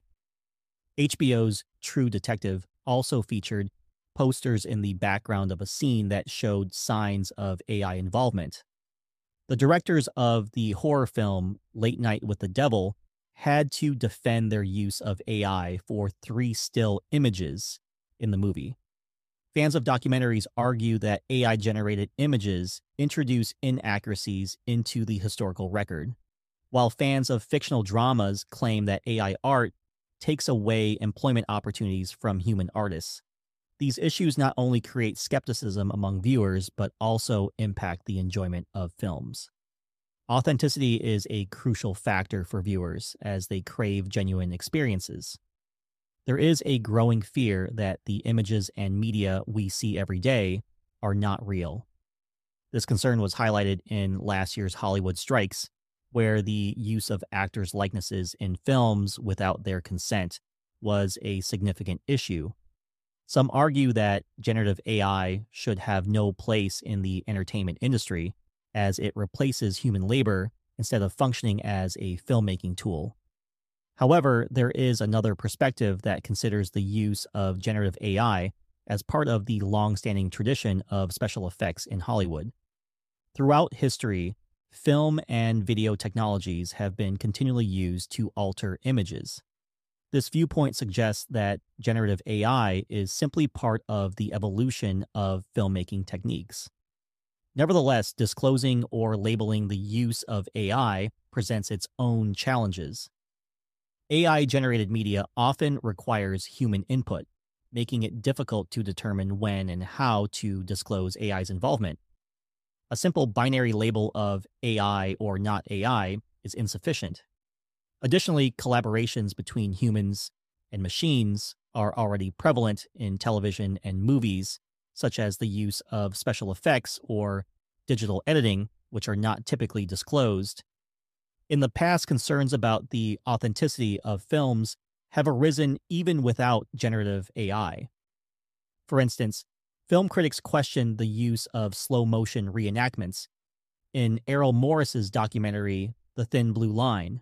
H B O's True Detective also featured posters in the background of a scene that showed signs of A I involvement. The directors of the horror film Late Night with the Devil had to defend their use of A I for three still images in the movie. Fans of documentaries argue that A I-generated images introduce inaccuracies into the historical record, while fans of fictional dramas claim that A I art takes away employment opportunities from human artists. These issues not only create skepticism among viewers, but also impact the enjoyment of films. Authenticity is a crucial factor for viewers as they crave genuine experiences. There is a growing fear that the images and media we see every day are not real. This concern was highlighted in last year's Hollywood strikes, where the use of actors' likenesses in films without their consent was a significant issue. Some argue that generative A I should have no place in the entertainment industry, as it replaces human labor instead of functioning as a filmmaking tool. However, there is another perspective that considers the use of generative A I as part of the long-standing tradition of special effects in Hollywood. Throughout history, film and video technologies have been continually used to alter images. This viewpoint suggests that generative A I is simply part of the evolution of filmmaking techniques. Nevertheless, disclosing or labeling the use of A I presents its own challenges. A I generated media often requires human input, making it difficult to determine when and how to disclose A I's involvement. A simple binary label of A I or not A I is insufficient. Additionally, collaborations between humans and machines are already prevalent in television and movies, such as the use of special effects or digital editing, which are not typically disclosed. In the past, concerns about the authenticity of films have arisen even without generative A I. For instance, film critics questioned the use of slow motion reenactments in Errol Morris's documentary, The Thin Blue Line.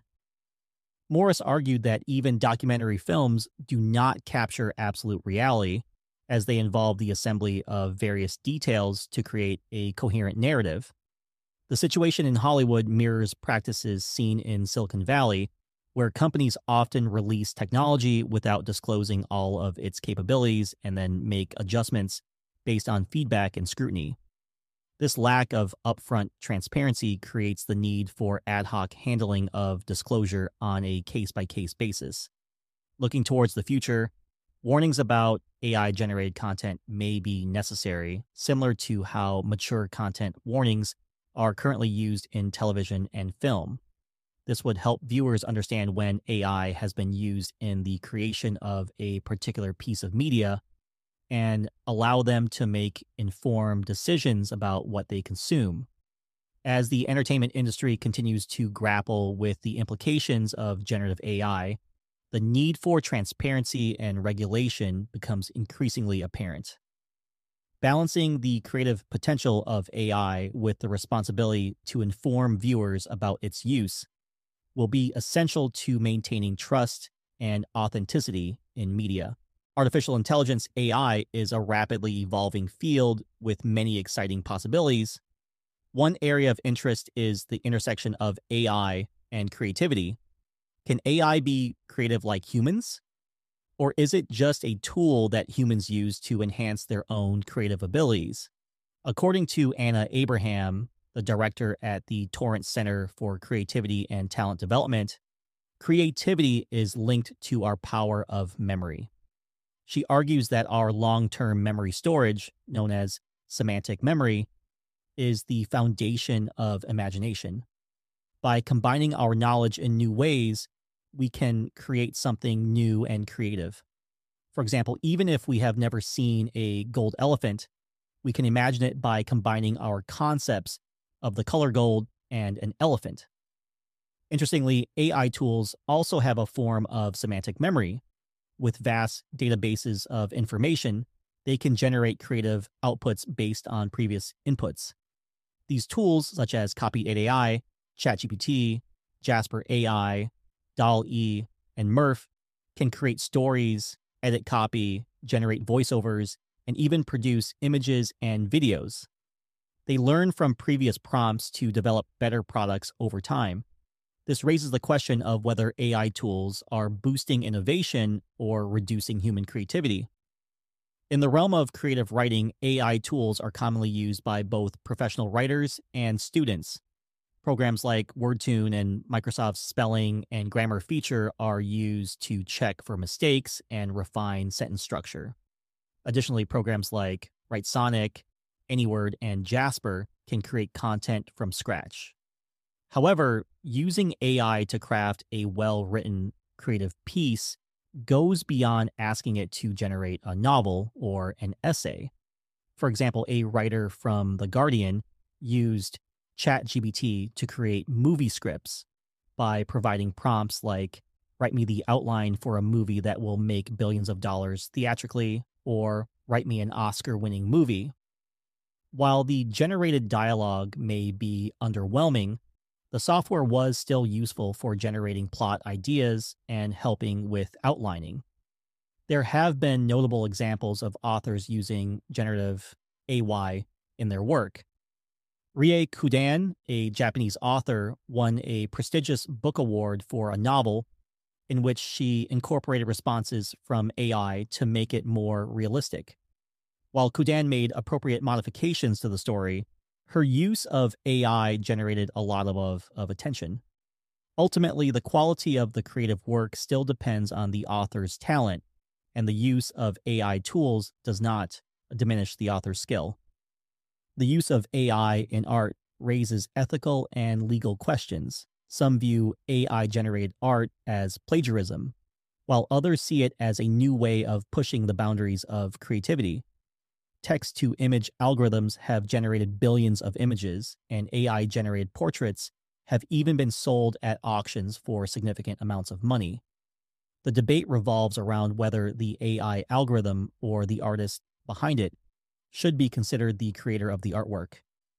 Morris argued that even documentary films do not capture absolute reality, as they involve the assembly of various details to create a coherent narrative. The situation in Hollywood mirrors practices seen in Silicon Valley, where companies often release technology without disclosing all of its capabilities and then make adjustments based on feedback and scrutiny. This lack of upfront transparency creates the need for ad hoc handling of disclosure on a case-by-case basis. Looking towards the future, warnings about A I-generated content may be necessary, similar to how mature content warnings are currently used in television and film. This would help viewers understand when A I has been used in the creation of a particular piece of media and allow them to make informed decisions about what they consume. As the entertainment industry continues to grapple with the implications of generative A I, the need for transparency and regulation becomes increasingly apparent. Balancing the creative potential of A I with the responsibility to inform viewers about its use will be essential to maintaining trust and authenticity in media. Artificial intelligence A I is a rapidly evolving field with many exciting possibilities. One area of interest is the intersection of A I and creativity. Can A I be creative like humans? Or is it just a tool that humans use to enhance their own creative abilities? According to Anna Abraham, the director at the Torrance Center for Creativity and Talent Development, creativity is linked to our power of memory. She argues that our long-term memory storage, known as semantic memory, is the foundation of imagination. By combining our knowledge in new ways, we can create something new and creative. For example, even if we have never seen a gold elephant, we can imagine it by combining our concepts of the color gold and an elephant. Interestingly, A I tools also have a form of semantic memory. With vast databases of information, they can generate creative outputs based on previous inputs. These tools, such as Copy eight A I, ChatGPT, Jasper A I, D A L L-E, and Murf, can create stories, edit copy, generate voiceovers, and even produce images and videos. They learn from previous prompts to develop better products over time. This raises the question of whether A I tools are boosting innovation or reducing human creativity. In the realm of creative writing, A I tools are commonly used by both professional writers and students. Programs like WordTune and Microsoft's spelling and grammar feature are used to check for mistakes and refine sentence structure. Additionally, programs like WriteSonic, AnyWord, and Jasper can create content from scratch. However, using A I to craft a well-written creative piece goes beyond asking it to generate a novel or an essay. For example, a writer from The Guardian used ChatGPT to create movie scripts by providing prompts like, write me the outline for a movie that will make billions of dollars theatrically, or write me an Oscar-winning movie. While the generated dialogue may be underwhelming, the software was still useful for generating plot ideas and helping with outlining. There have been notable examples of authors using generative A I in their work. Rie Kudan, a Japanese author, won a prestigious book award for a novel in which she incorporated responses from A I to make it more realistic. While Kudan made appropriate modifications to the story, Her use of A I generated a lot of, of, of attention. Ultimately, the quality of the creative work still depends on the author's talent, and the use of A I tools does not diminish the author's skill. The use of A I in art raises ethical and legal questions. Some view A I-generated art as plagiarism, while others see it as a new way of pushing the boundaries of creativity. Text-to-image algorithms have generated billions of images, and A I-generated portraits have even been sold at auctions for significant amounts of money. The debate revolves around whether the A I algorithm or the artist behind it should be considered the creator of the artwork.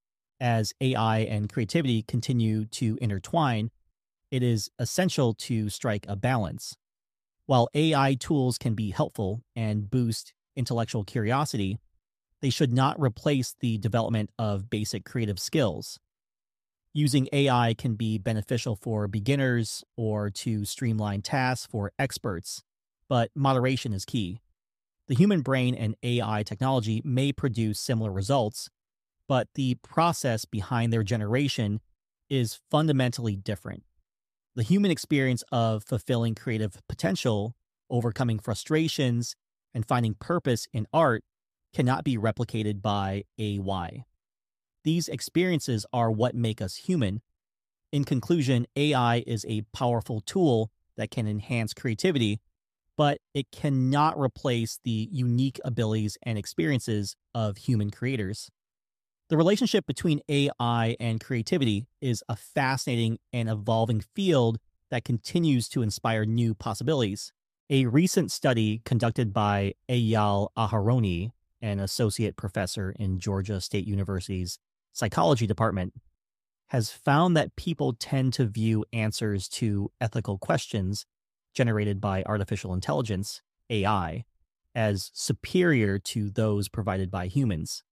As A I and creativity continue to intertwine, it is essential to strike a balance. While A I tools can be helpful and boost intellectual curiosity, they should not replace the development of basic creative skills. Using A I can be beneficial for beginners or to streamline tasks for experts, but moderation is key. The human brain and A I technology may produce similar results, but the process behind their generation is fundamentally different. The human experience of fulfilling creative potential, overcoming frustrations, and finding purpose in art cannot be replicated by A I. These experiences are what make us human. In conclusion, A I is a powerful tool that can enhance creativity, but it cannot replace the unique abilities and experiences of human creators. The relationship between A I and creativity is a fascinating and evolving field that continues to inspire new possibilities. A recent study conducted by Eyal Aharoni, an associate professor in Georgia State University's psychology department, has found that people tend to view answers to ethical questions generated by artificial intelligence, A I, as superior to those provided by humans.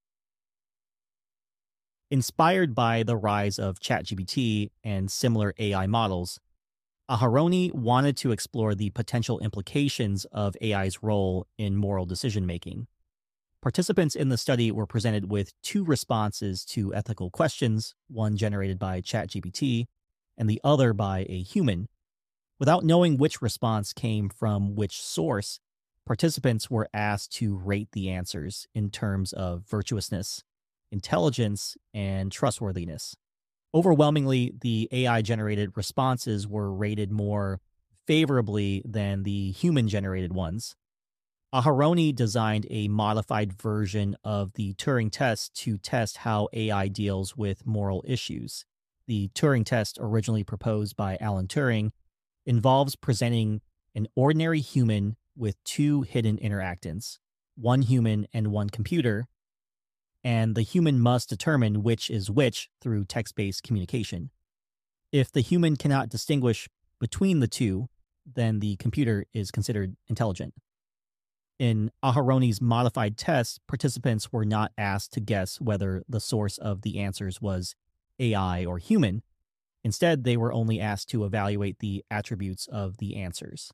Inspired by the rise of ChatGPT and similar A I models, Aharoni wanted to explore the potential implications of A I's role in moral decision-making. Participants in the study were presented with two responses to ethical questions, one generated by ChatGPT and the other by a human. Without knowing which response came from which source, participants were asked to rate the answers in terms of virtuousness, intelligence, and trustworthiness. Overwhelmingly, the A I-generated responses were rated more favorably than the human-generated ones. Aharoni designed a modified version of the Turing test to test how A I deals with moral issues. The Turing test, originally proposed by Alan Turing, involves presenting an ordinary human with two hidden interactants, one human and one computer, and the human must determine which is which through text-based communication. If the human cannot distinguish between the two, then the computer is considered intelligent. In Aharoni's modified test, participants were not asked to guess whether the source of the answers was A I or human. Instead, they were only asked to evaluate the attributes of the answers.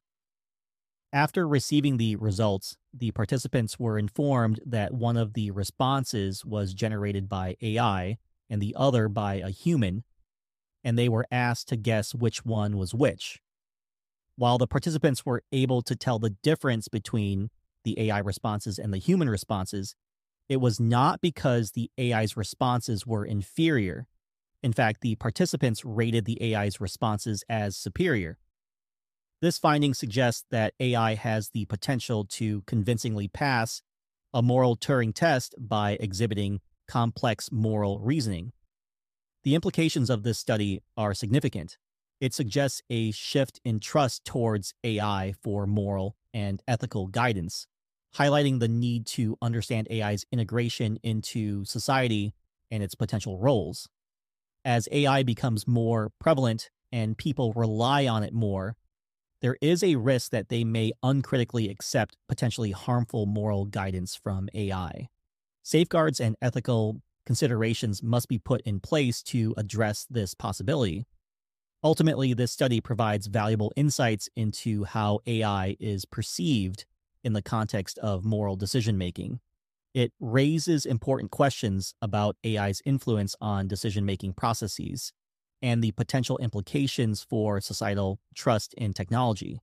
After receiving the results, the participants were informed that one of the responses was generated by A I and the other by a human, and they were asked to guess which one was which. While the participants were able to tell the difference between the A I responses and the human responses, it was not because the A I's responses were inferior. In fact, the participants rated the A I's responses as superior. This finding suggests that A I has the potential to convincingly pass a moral Turing test by exhibiting complex moral reasoning. The implications of this study are significant. It suggests a shift in trust towards A I for moral and ethical guidance, highlighting the need to understand A I's integration into society and its potential roles. As A I becomes more prevalent and people rely on it more, there is a risk that they may uncritically accept potentially harmful moral guidance from A I. Safeguards and ethical considerations must be put in place to address this possibility. Ultimately, this study provides valuable insights into how A I is perceived in the context of moral decision-making. It raises important questions about A I's influence on decision making processes and the potential implications for societal trust in technology.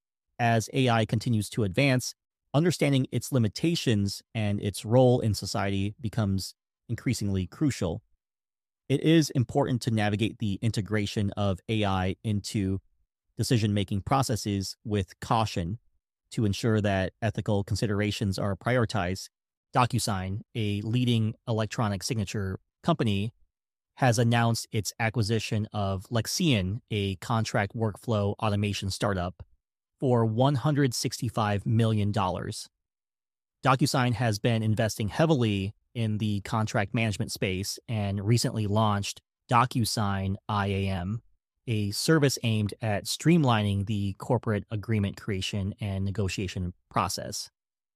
As A I continues to advance, understanding its limitations and its role in society becomes increasingly crucial. It is important to navigate the integration of A I into decision making processes with caution to ensure that ethical considerations are prioritized. DocuSign, a leading electronic signature company, has announced its acquisition of Lexion, a contract workflow automation startup, for one hundred sixty-five million dollars. DocuSign has been investing heavily in the contract management space and recently launched DocuSign I A M, a service aimed at streamlining the corporate agreement creation and negotiation process.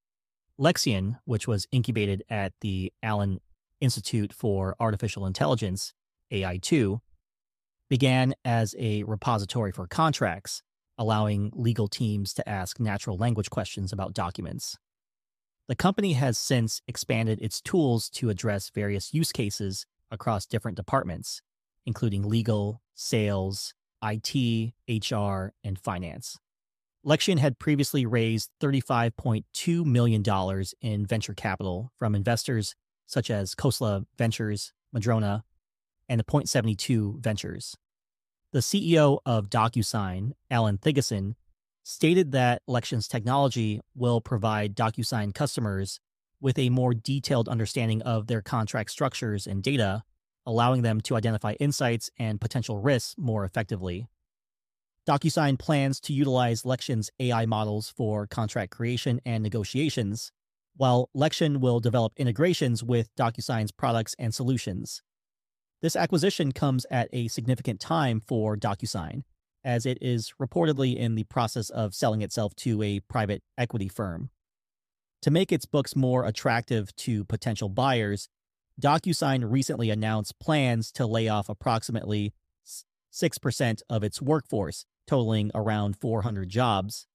Lexion, which was incubated at the Allen Institute for Artificial Intelligence, A I two, began as a repository for contracts, allowing legal teams to ask natural language questions about documents. The company has since expanded its tools to address various use cases across different departments, including legal, sales, I T, H R, and finance. Lexion had previously raised thirty-five point two million dollars in venture capital from investors such as Khosla Ventures, Madrona, and Point seventy-two Ventures. The C E O of DocuSign, Alan Thygesen, stated that Lexion's technology will provide DocuSign customers with a more detailed understanding of their contract structures and data, allowing them to identify insights and potential risks more effectively. DocuSign plans to utilize Lexion's A I models for contract creation and negotiations, while Lexion will develop integrations with DocuSign's products and solutions. This acquisition comes at a significant time for DocuSign, as it is reportedly in the process of selling itself to a private equity firm. To make its books more attractive to potential buyers, DocuSign recently announced plans to lay off approximately six percent of its workforce, totaling around four hundred jobs.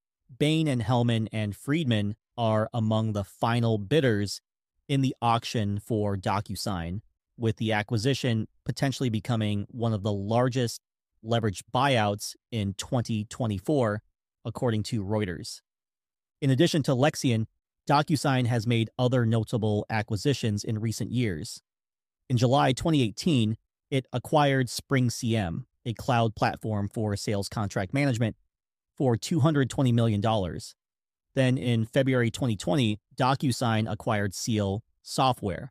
Bain and Hellman and Friedman are among the final bidders in the auction for DocuSign, with the acquisition potentially becoming one of the largest leveraged buyouts in twenty twenty-four, according to Reuters. In addition to Lexion, DocuSign has made other notable acquisitions in recent years. In July twenty eighteen, it acquired SpringCM, a cloud platform for sales contract management, for two hundred twenty million dollars. Then in February twenty twenty, DocuSign acquired Seal Software,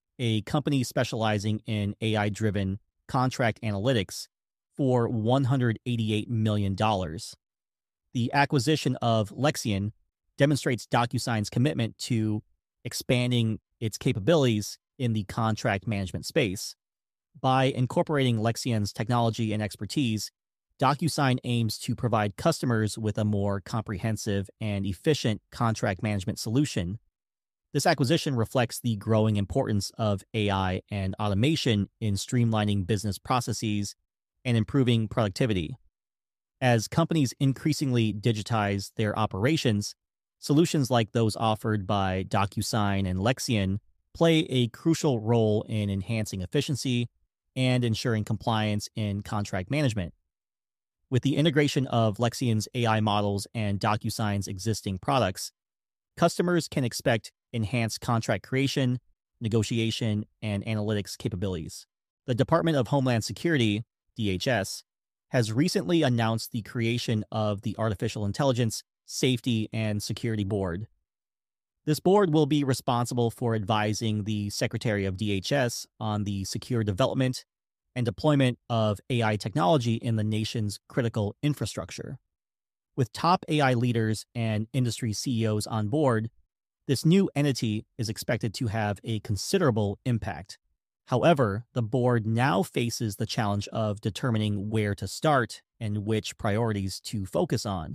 a company specializing in A I-driven contract analytics, for one hundred eighty-eight million dollars. The acquisition of Lexion demonstrates DocuSign's commitment to expanding its capabilities in the contract management space. By incorporating Lexion's technology and expertise, DocuSign aims to provide customers with a more comprehensive and efficient contract management solution. This acquisition reflects the growing importance of A I and automation in streamlining business processes and improving productivity. As companies increasingly digitize their operations, solutions like those offered by DocuSign and Lexion play a crucial role in enhancing efficiency and ensuring compliance in contract management. With the integration of Lexion's A I models and DocuSign's existing products, customers can expect enhanced contract creation, negotiation, and analytics capabilities. The Department of Homeland Security, D H S, has recently announced the creation of the Artificial Intelligence Safety and Security Board. This board will be responsible for advising the Secretary of D H S on the secure development and deployment of A I technology in the nation's critical infrastructure. With top A I leaders and industry C E Os on board, this new entity is expected to have a considerable impact. However, the board now faces the challenge of determining where to start and which priorities to focus on.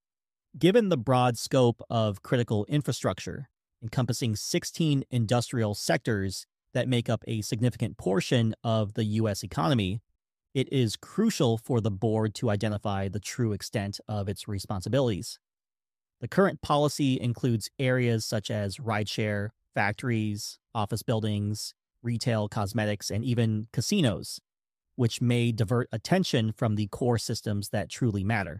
Given the broad scope of critical infrastructure, encompassing sixteen industrial sectors that make up a significant portion of the U S economy, it is crucial for the board to identify the true extent of its responsibilities. The current policy includes areas such as rideshare, factories, office buildings, retail, cosmetics, and even casinos, which may divert attention from the core systems that truly matter.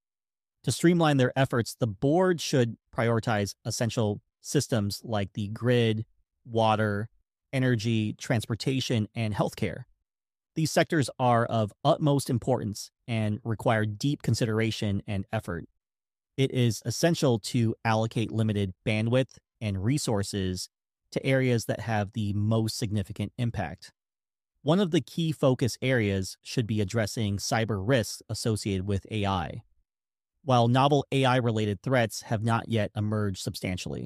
To streamline their efforts, the board should prioritize essential systems like the grid, water, energy, transportation, and healthcare. These sectors are of utmost importance and require deep consideration and effort. It is essential to allocate limited bandwidth and resources to areas that have the most significant impact. One of the key focus areas should be addressing cyber risks associated with A I, while novel A I-related threats have not yet emerged substantially.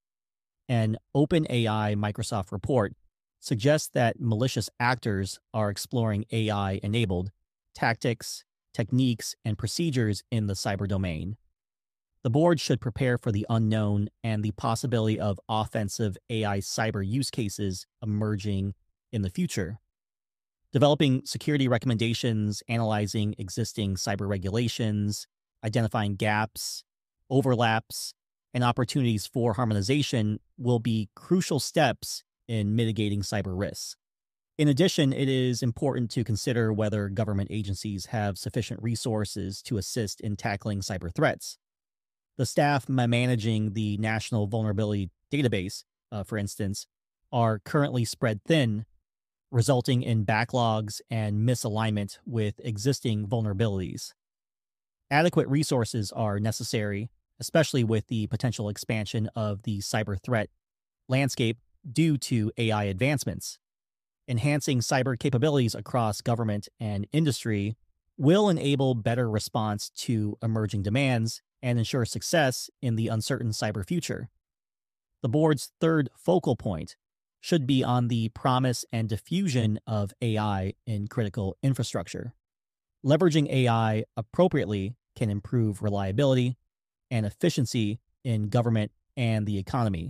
An OpenAI Microsoft report suggests that malicious actors are exploring A I-enabled tactics, techniques, and procedures in the cyber domain. The board should prepare for the unknown and the possibility of offensive A I cyber use cases emerging in the future. Developing security recommendations, analyzing existing cyber regulations, identifying gaps, overlaps, and opportunities for harmonization will be crucial steps in mitigating cyber risks. In addition, it is important to consider whether government agencies have sufficient resources to assist in tackling cyber threats. The staff managing the National Vulnerability Database, uh, for instance, are currently spread thin, resulting in backlogs and misalignment with existing vulnerabilities. Adequate resources are necessary, especially with the potential expansion of the cyber threat landscape due to A I advancements. Enhancing cyber capabilities across government and industry will enable better response to emerging demands and ensure success in the uncertain cyber future. The board's third focal point should be on the promise and diffusion of A I in critical infrastructure. Leveraging A I appropriately can improve reliability and efficiency in government and the economy.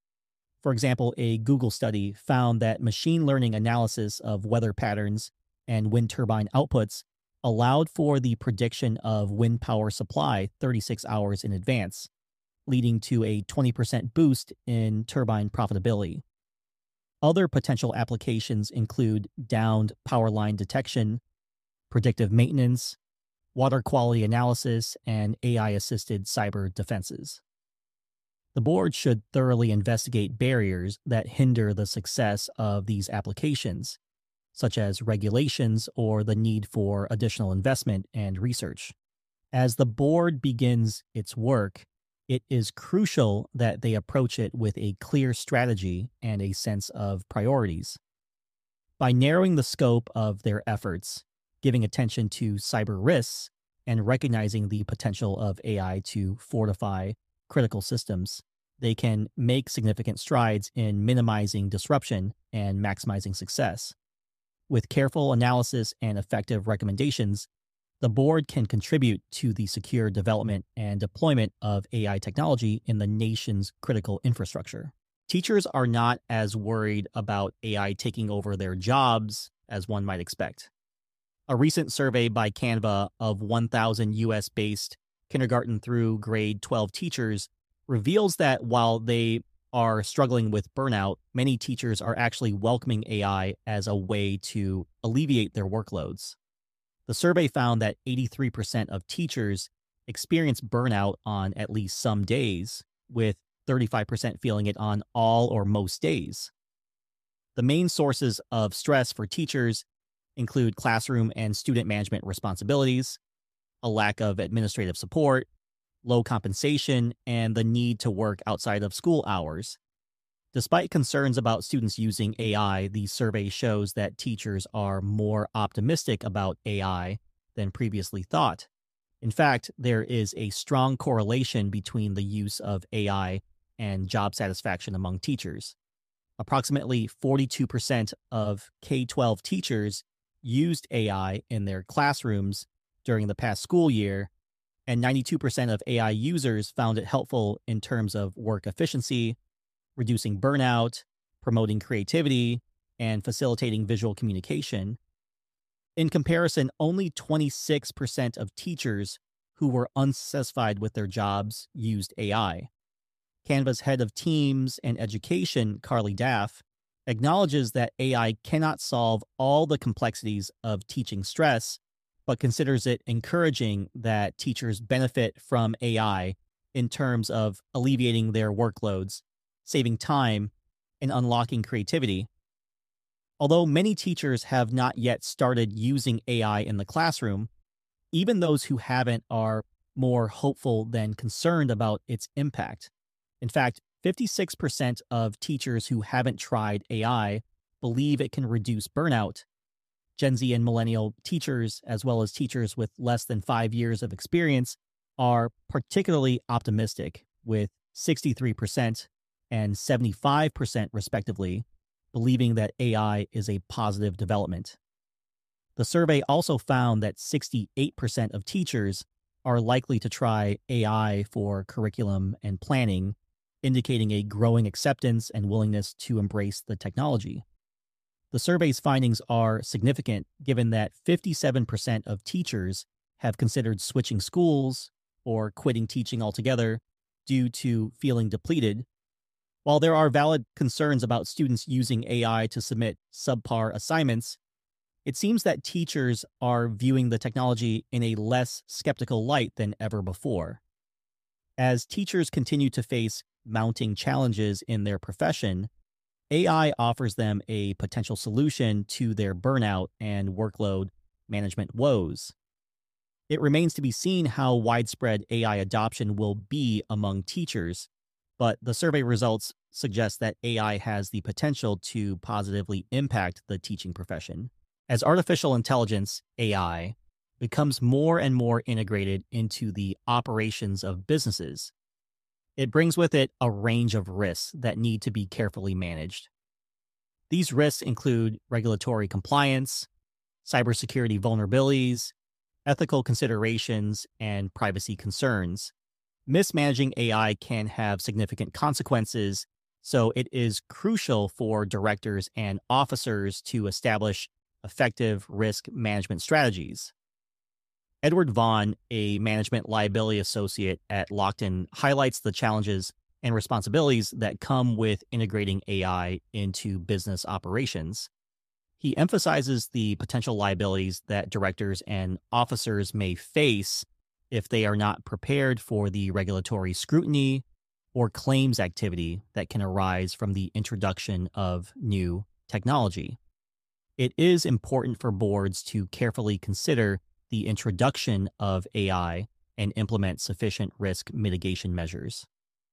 For example, a Google study found that machine learning analysis of weather patterns and wind turbine outputs allowed for the prediction of wind power supply thirty-six hours in advance, leading to a twenty percent boost in turbine profitability. Other potential applications include downed power line detection, predictive maintenance, water quality analysis, and A I-assisted cyber defenses. The board should thoroughly investigate barriers that hinder the success of these applications, such as regulations or the need for additional investment and research. As the board begins its work, it is crucial that they approach it with a clear strategy and a sense of priorities. By narrowing the scope of their efforts, giving attention to cyber risks, and recognizing the potential of A I to fortify critical systems, they can make significant strides in minimizing disruption and maximizing success. With careful analysis and effective recommendations, the board can contribute to the secure development and deployment of A I technology in the nation's critical infrastructure. Teachers are not as worried about A I taking over their jobs as one might expect. A recent survey by Canva of one thousand U S-based kindergarten through grade twelve teachers reveals that while they are struggling with burnout, many teachers are actually welcoming A I as a way to alleviate their workloads. The survey found that eighty-three percent of teachers experience burnout on at least some days, with thirty-five percent feeling it on all or most days. The main sources of stress for teachers include classroom and student management responsibilities, a lack of administrative support, low compensation, and the need to work outside of school hours. Despite concerns about students using A I, the survey shows that teachers are more optimistic about A I than previously thought. In fact, there is a strong correlation between the use of A I and job satisfaction among teachers. Approximately forty-two percent of K twelve teachers used A I in their classrooms during the past school year, and ninety-two percent of A I users found it helpful in terms of work efficiency, reducing burnout, promoting creativity, and facilitating visual communication. In comparison, only twenty-six percent of teachers who were unsatisfied with their jobs used A I. Canva's head of teams and education, Carly Daff, acknowledges that A I cannot solve all the complexities of teaching stress, but considers it encouraging that teachers benefit from A I in terms of alleviating their workloads, saving time, and unlocking creativity. Although many teachers have not yet started using A I in the classroom, even those who haven't are more hopeful than concerned about its impact. In fact, fifty-six percent of teachers who haven't tried A I believe it can reduce burnout. Gen Z and millennial teachers, as well as teachers with less than five years of experience, are particularly optimistic, with sixty-three percent and seventy-five percent respectively believing that A I is a positive development. The survey also found that sixty-eight percent of teachers are likely to try A I for curriculum and planning, indicating a growing acceptance and willingness to embrace the technology. The survey's findings are significant given that fifty-seven percent of teachers have considered switching schools or quitting teaching altogether due to feeling depleted. While there are valid concerns about students using A I to submit subpar assignments, it seems that teachers are viewing the technology in a less skeptical light than ever before. As teachers continue to face mounting challenges in their profession, A I offers them a potential solution to their burnout and workload management woes. It remains to be seen how widespread A I adoption will be among teachers, but the survey results suggest that A I has the potential to positively impact the teaching profession. As artificial intelligence, A I, becomes more and more integrated into the operations of businesses, it brings with it a range of risks that need to be carefully managed. These risks include regulatory compliance, cybersecurity vulnerabilities, ethical considerations, and privacy concerns. Mismanaging A I can have significant consequences, so it is crucial for directors and officers to establish effective risk management strategies. Edward Vaughn, a management liability associate at Lockton, highlights the challenges and responsibilities that come with integrating A I into business operations. He emphasizes the potential liabilities that directors and officers may face if they are not prepared for the regulatory scrutiny or claims activity that can arise from the introduction of new technology. It is important for boards to carefully consider the introduction of A I and implement sufficient risk mitigation measures.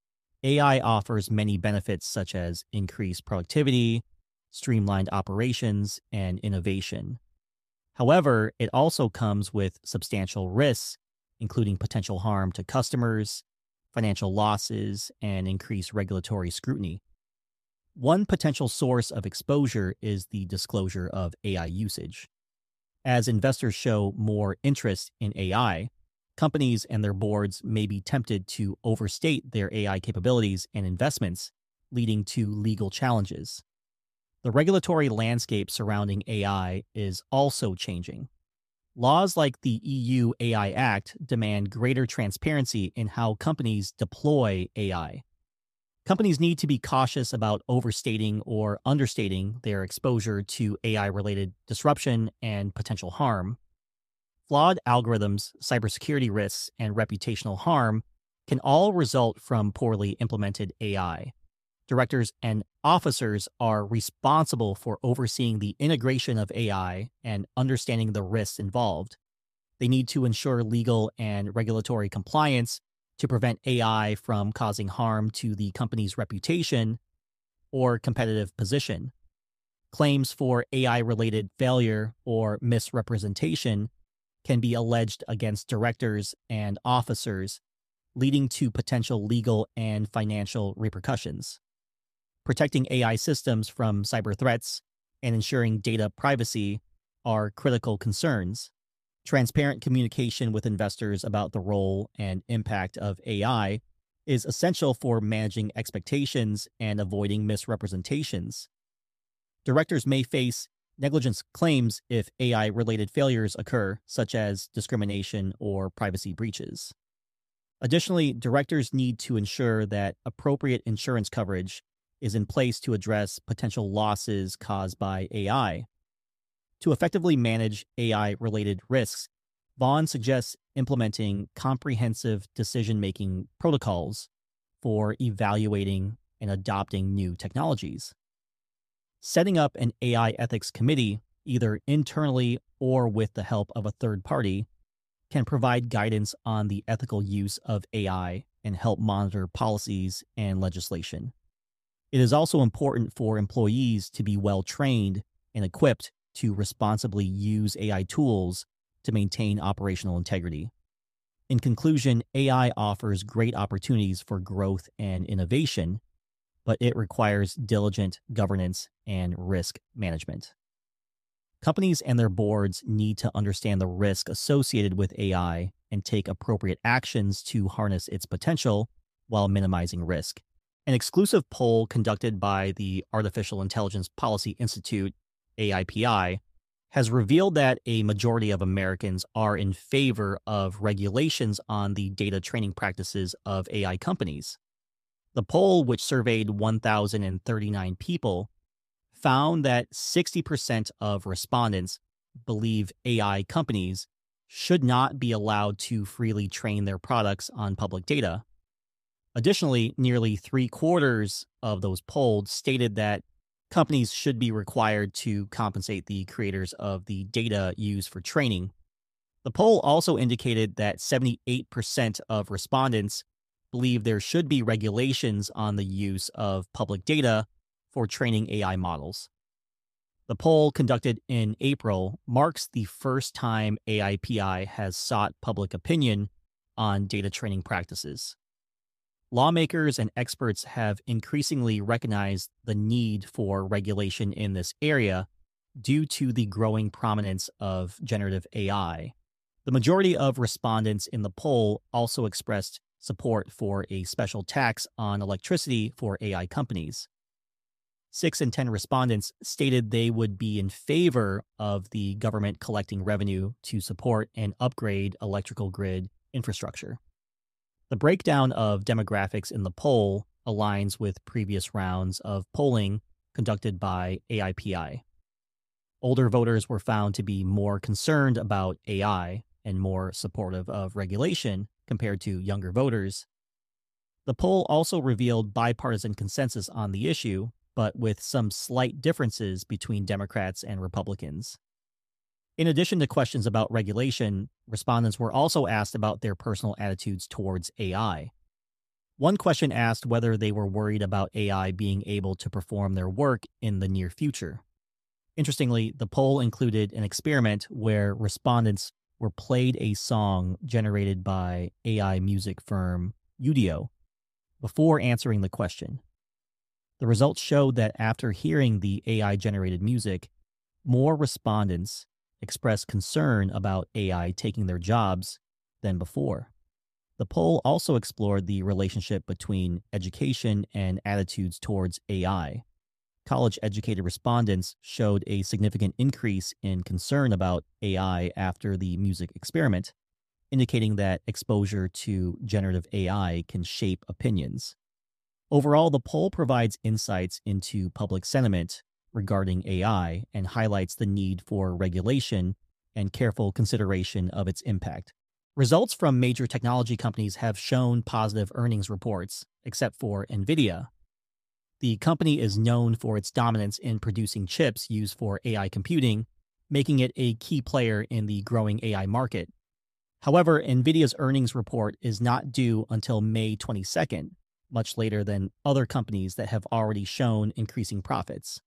A I offers many benefits such as increased productivity, streamlined operations, and innovation. However, it also comes with substantial risks, including potential harm to customers, financial losses, and increased regulatory scrutiny. One potential source of exposure is the disclosure of A I usage. As investors show more interest in A I, companies and their boards may be tempted to overstate their A I capabilities and investments, leading to legal challenges. The regulatory landscape surrounding A I is also changing. Laws like the E U A I Act demand greater transparency in how companies deploy A I. Companies need to be cautious about overstating or understating their exposure to A I-related disruption and potential harm. Flawed algorithms, cybersecurity risks, and reputational harm can all result from poorly implemented A I. Directors and officers are responsible for overseeing the integration of A I and understanding the risks involved. They need to ensure legal and regulatory compliance to prevent A I from causing harm to the company's reputation or competitive position. Claims for A I-related failure or misrepresentation can be alleged against directors and officers, leading to potential legal and financial repercussions. Protecting A I systems from cyber threats and ensuring data privacy are critical concerns. Transparent communication with investors about the role and impact of A I is essential for managing expectations and avoiding misrepresentations. Directors may face negligence claims if A I-related failures occur, such as discrimination or privacy breaches. Additionally, directors need to ensure that appropriate insurance coverage is in place to address potential losses caused by A I. To effectively manage A I related risks, Vaughn suggests implementing comprehensive decision making protocols for evaluating and adopting new technologies. Setting up an A I ethics committee, either internally or with the help of a third party, can provide guidance on the ethical use of A I and help monitor policies and legislation. It is also important for employees to be well trained and equipped to responsibly use A I tools to maintain operational integrity. In conclusion, A I offers great opportunities for growth and innovation, but it requires diligent governance and risk management. Companies and their boards need to understand the risk associated with A I and take appropriate actions to harness its potential while minimizing risk. An exclusive poll conducted by the Artificial Intelligence Policy Institute, A I P I, has revealed that a majority of Americans are in favor of regulations on the data training practices of A I companies. The poll, which surveyed one thousand thirty-nine people, found that sixty percent of respondents believe A I companies should not be allowed to freely train their products on public data. Additionally, nearly three quarters of those polled stated that companies should be required to compensate the creators of the data used for training. The poll also indicated that seventy-eight percent of respondents believe there should be regulations on the use of public data for training A I models. The poll, conducted in April, marks the first time A I P I has sought public opinion on data training practices. Lawmakers and experts have increasingly recognized the need for regulation in this area due to the growing prominence of generative A I. The majority of respondents in the poll also expressed support for a special tax on electricity for A I companies. Six in ten respondents stated they would be in favor of the government collecting revenue to support and upgrade electrical grid infrastructure. The breakdown of demographics in the poll aligns with previous rounds of polling conducted by A I P I. Older voters were found to be more concerned about A I and more supportive of regulation compared to younger voters. The poll also revealed bipartisan consensus on the issue, but with some slight differences between Democrats and Republicans. In addition to questions about regulation, respondents were also asked about their personal attitudes towards A I. One question asked whether they were worried about A I being able to perform their work in the near future. Interestingly, the poll included an experiment where respondents were played a song generated by A I music firm Udio before answering the question. The results showed that after hearing the A I-generated music, more respondents expressed concern about A I taking their jobs than before. The poll also explored the relationship between education and attitudes towards A I. College-educated respondents showed a significant increase in concern about A I after the music experiment, indicating that exposure to generative A I can shape opinions. Overall, the poll provides insights into public sentiment regarding A I and highlights the need for regulation and careful consideration of its impact. Results from major technology companies have shown positive earnings reports, except for NVIDIA. The company is known for its dominance in producing chips used for A I computing, making it a key player in the growing A I market. However, NVIDIA's earnings report is not due until May twenty-second, much later than other companies that have already shown increasing profits.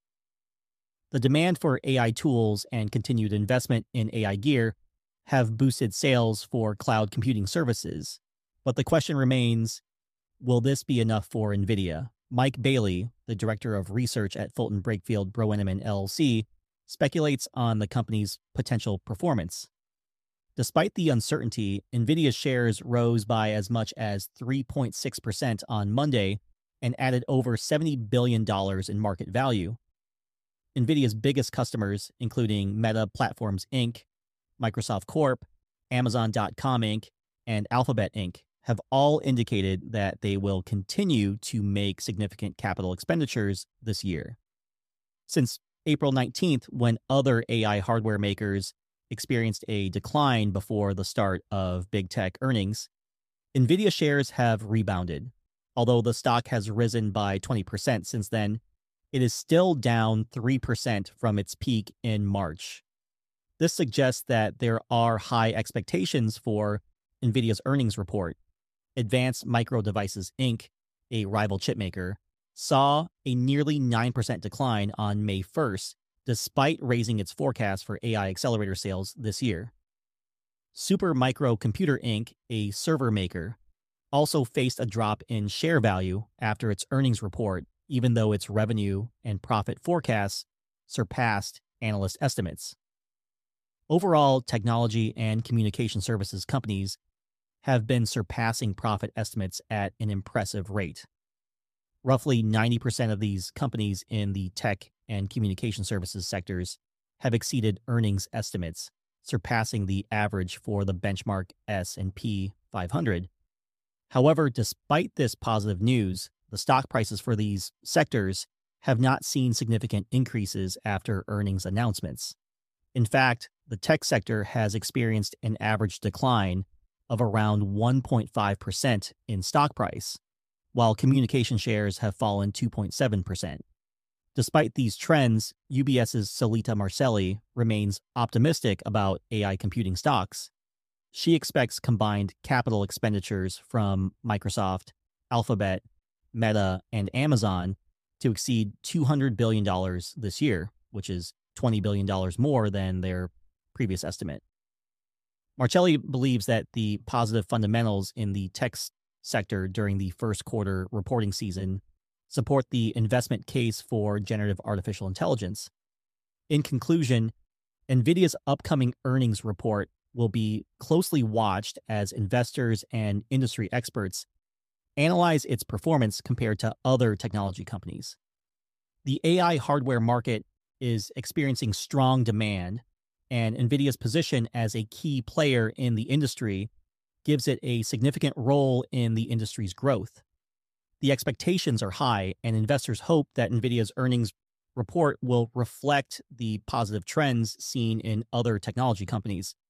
The demand for A I tools and continued investment in A I gear have boosted sales for cloud computing services, but the question remains, will this be enough for NVIDIA? Mike Bailey, the director of research at Fulton Brakefield Broenneman L L C, speculates on the company's potential performance. Despite the uncertainty, NVIDIA's shares rose by as much as three point six percent on Monday and added over seventy billion dollars in market value. NVIDIA's biggest customers, including Meta Platforms Incorporated, Microsoft Corporation, Amazon dot com Incorporated, and Alphabet Incorporated, have all indicated that they will continue to make significant capital expenditures this year. Since April nineteenth, when other A I hardware makers experienced a decline before the start of big tech earnings, NVIDIA shares have rebounded. Although the stock has risen by twenty percent since then, it is still down three percent from its peak in March. This suggests that there are high expectations for NVIDIA's earnings report. Advanced Micro Devices Incorporated, a rival chipmaker, saw a nearly nine percent decline on May first, despite raising its forecast for A I accelerator sales this year. Super Micro Computer Incorporated, a server maker, also faced a drop in share value after its earnings report, even though its revenue and profit forecasts surpassed analyst estimates. Overall, technology and communication services companies have been surpassing profit estimates at an impressive rate. Roughly ninety percent of these companies in the tech and communication services sectors have exceeded earnings estimates, surpassing the average for the benchmark S and P five hundred. However, despite this positive news, the stock prices for these sectors have not seen significant increases after earnings announcements. In fact, the tech sector has experienced an average decline of around one point five percent in stock price, while communication shares have fallen two point seven percent. Despite these trends, UBS's Solita Marcelli remains optimistic about A I computing stocks. She expects combined capital expenditures from Microsoft, Alphabet, Meta, and Amazon to exceed two hundred billion dollars this year, which is twenty billion dollars more than their previous estimate. Marcelli believes that the positive fundamentals in the tech sector during the first quarter reporting season support the investment case for generative artificial intelligence. In conclusion, NVIDIA's upcoming earnings report will be closely watched as investors and industry experts analyze its performance compared to other technology companies. The A I hardware market is experiencing strong demand, and NVIDIA's position as a key player in the industry gives it a significant role in the industry's growth. The expectations are high, and investors hope that NVIDIA's earnings report will reflect the positive trends seen in other technology companies,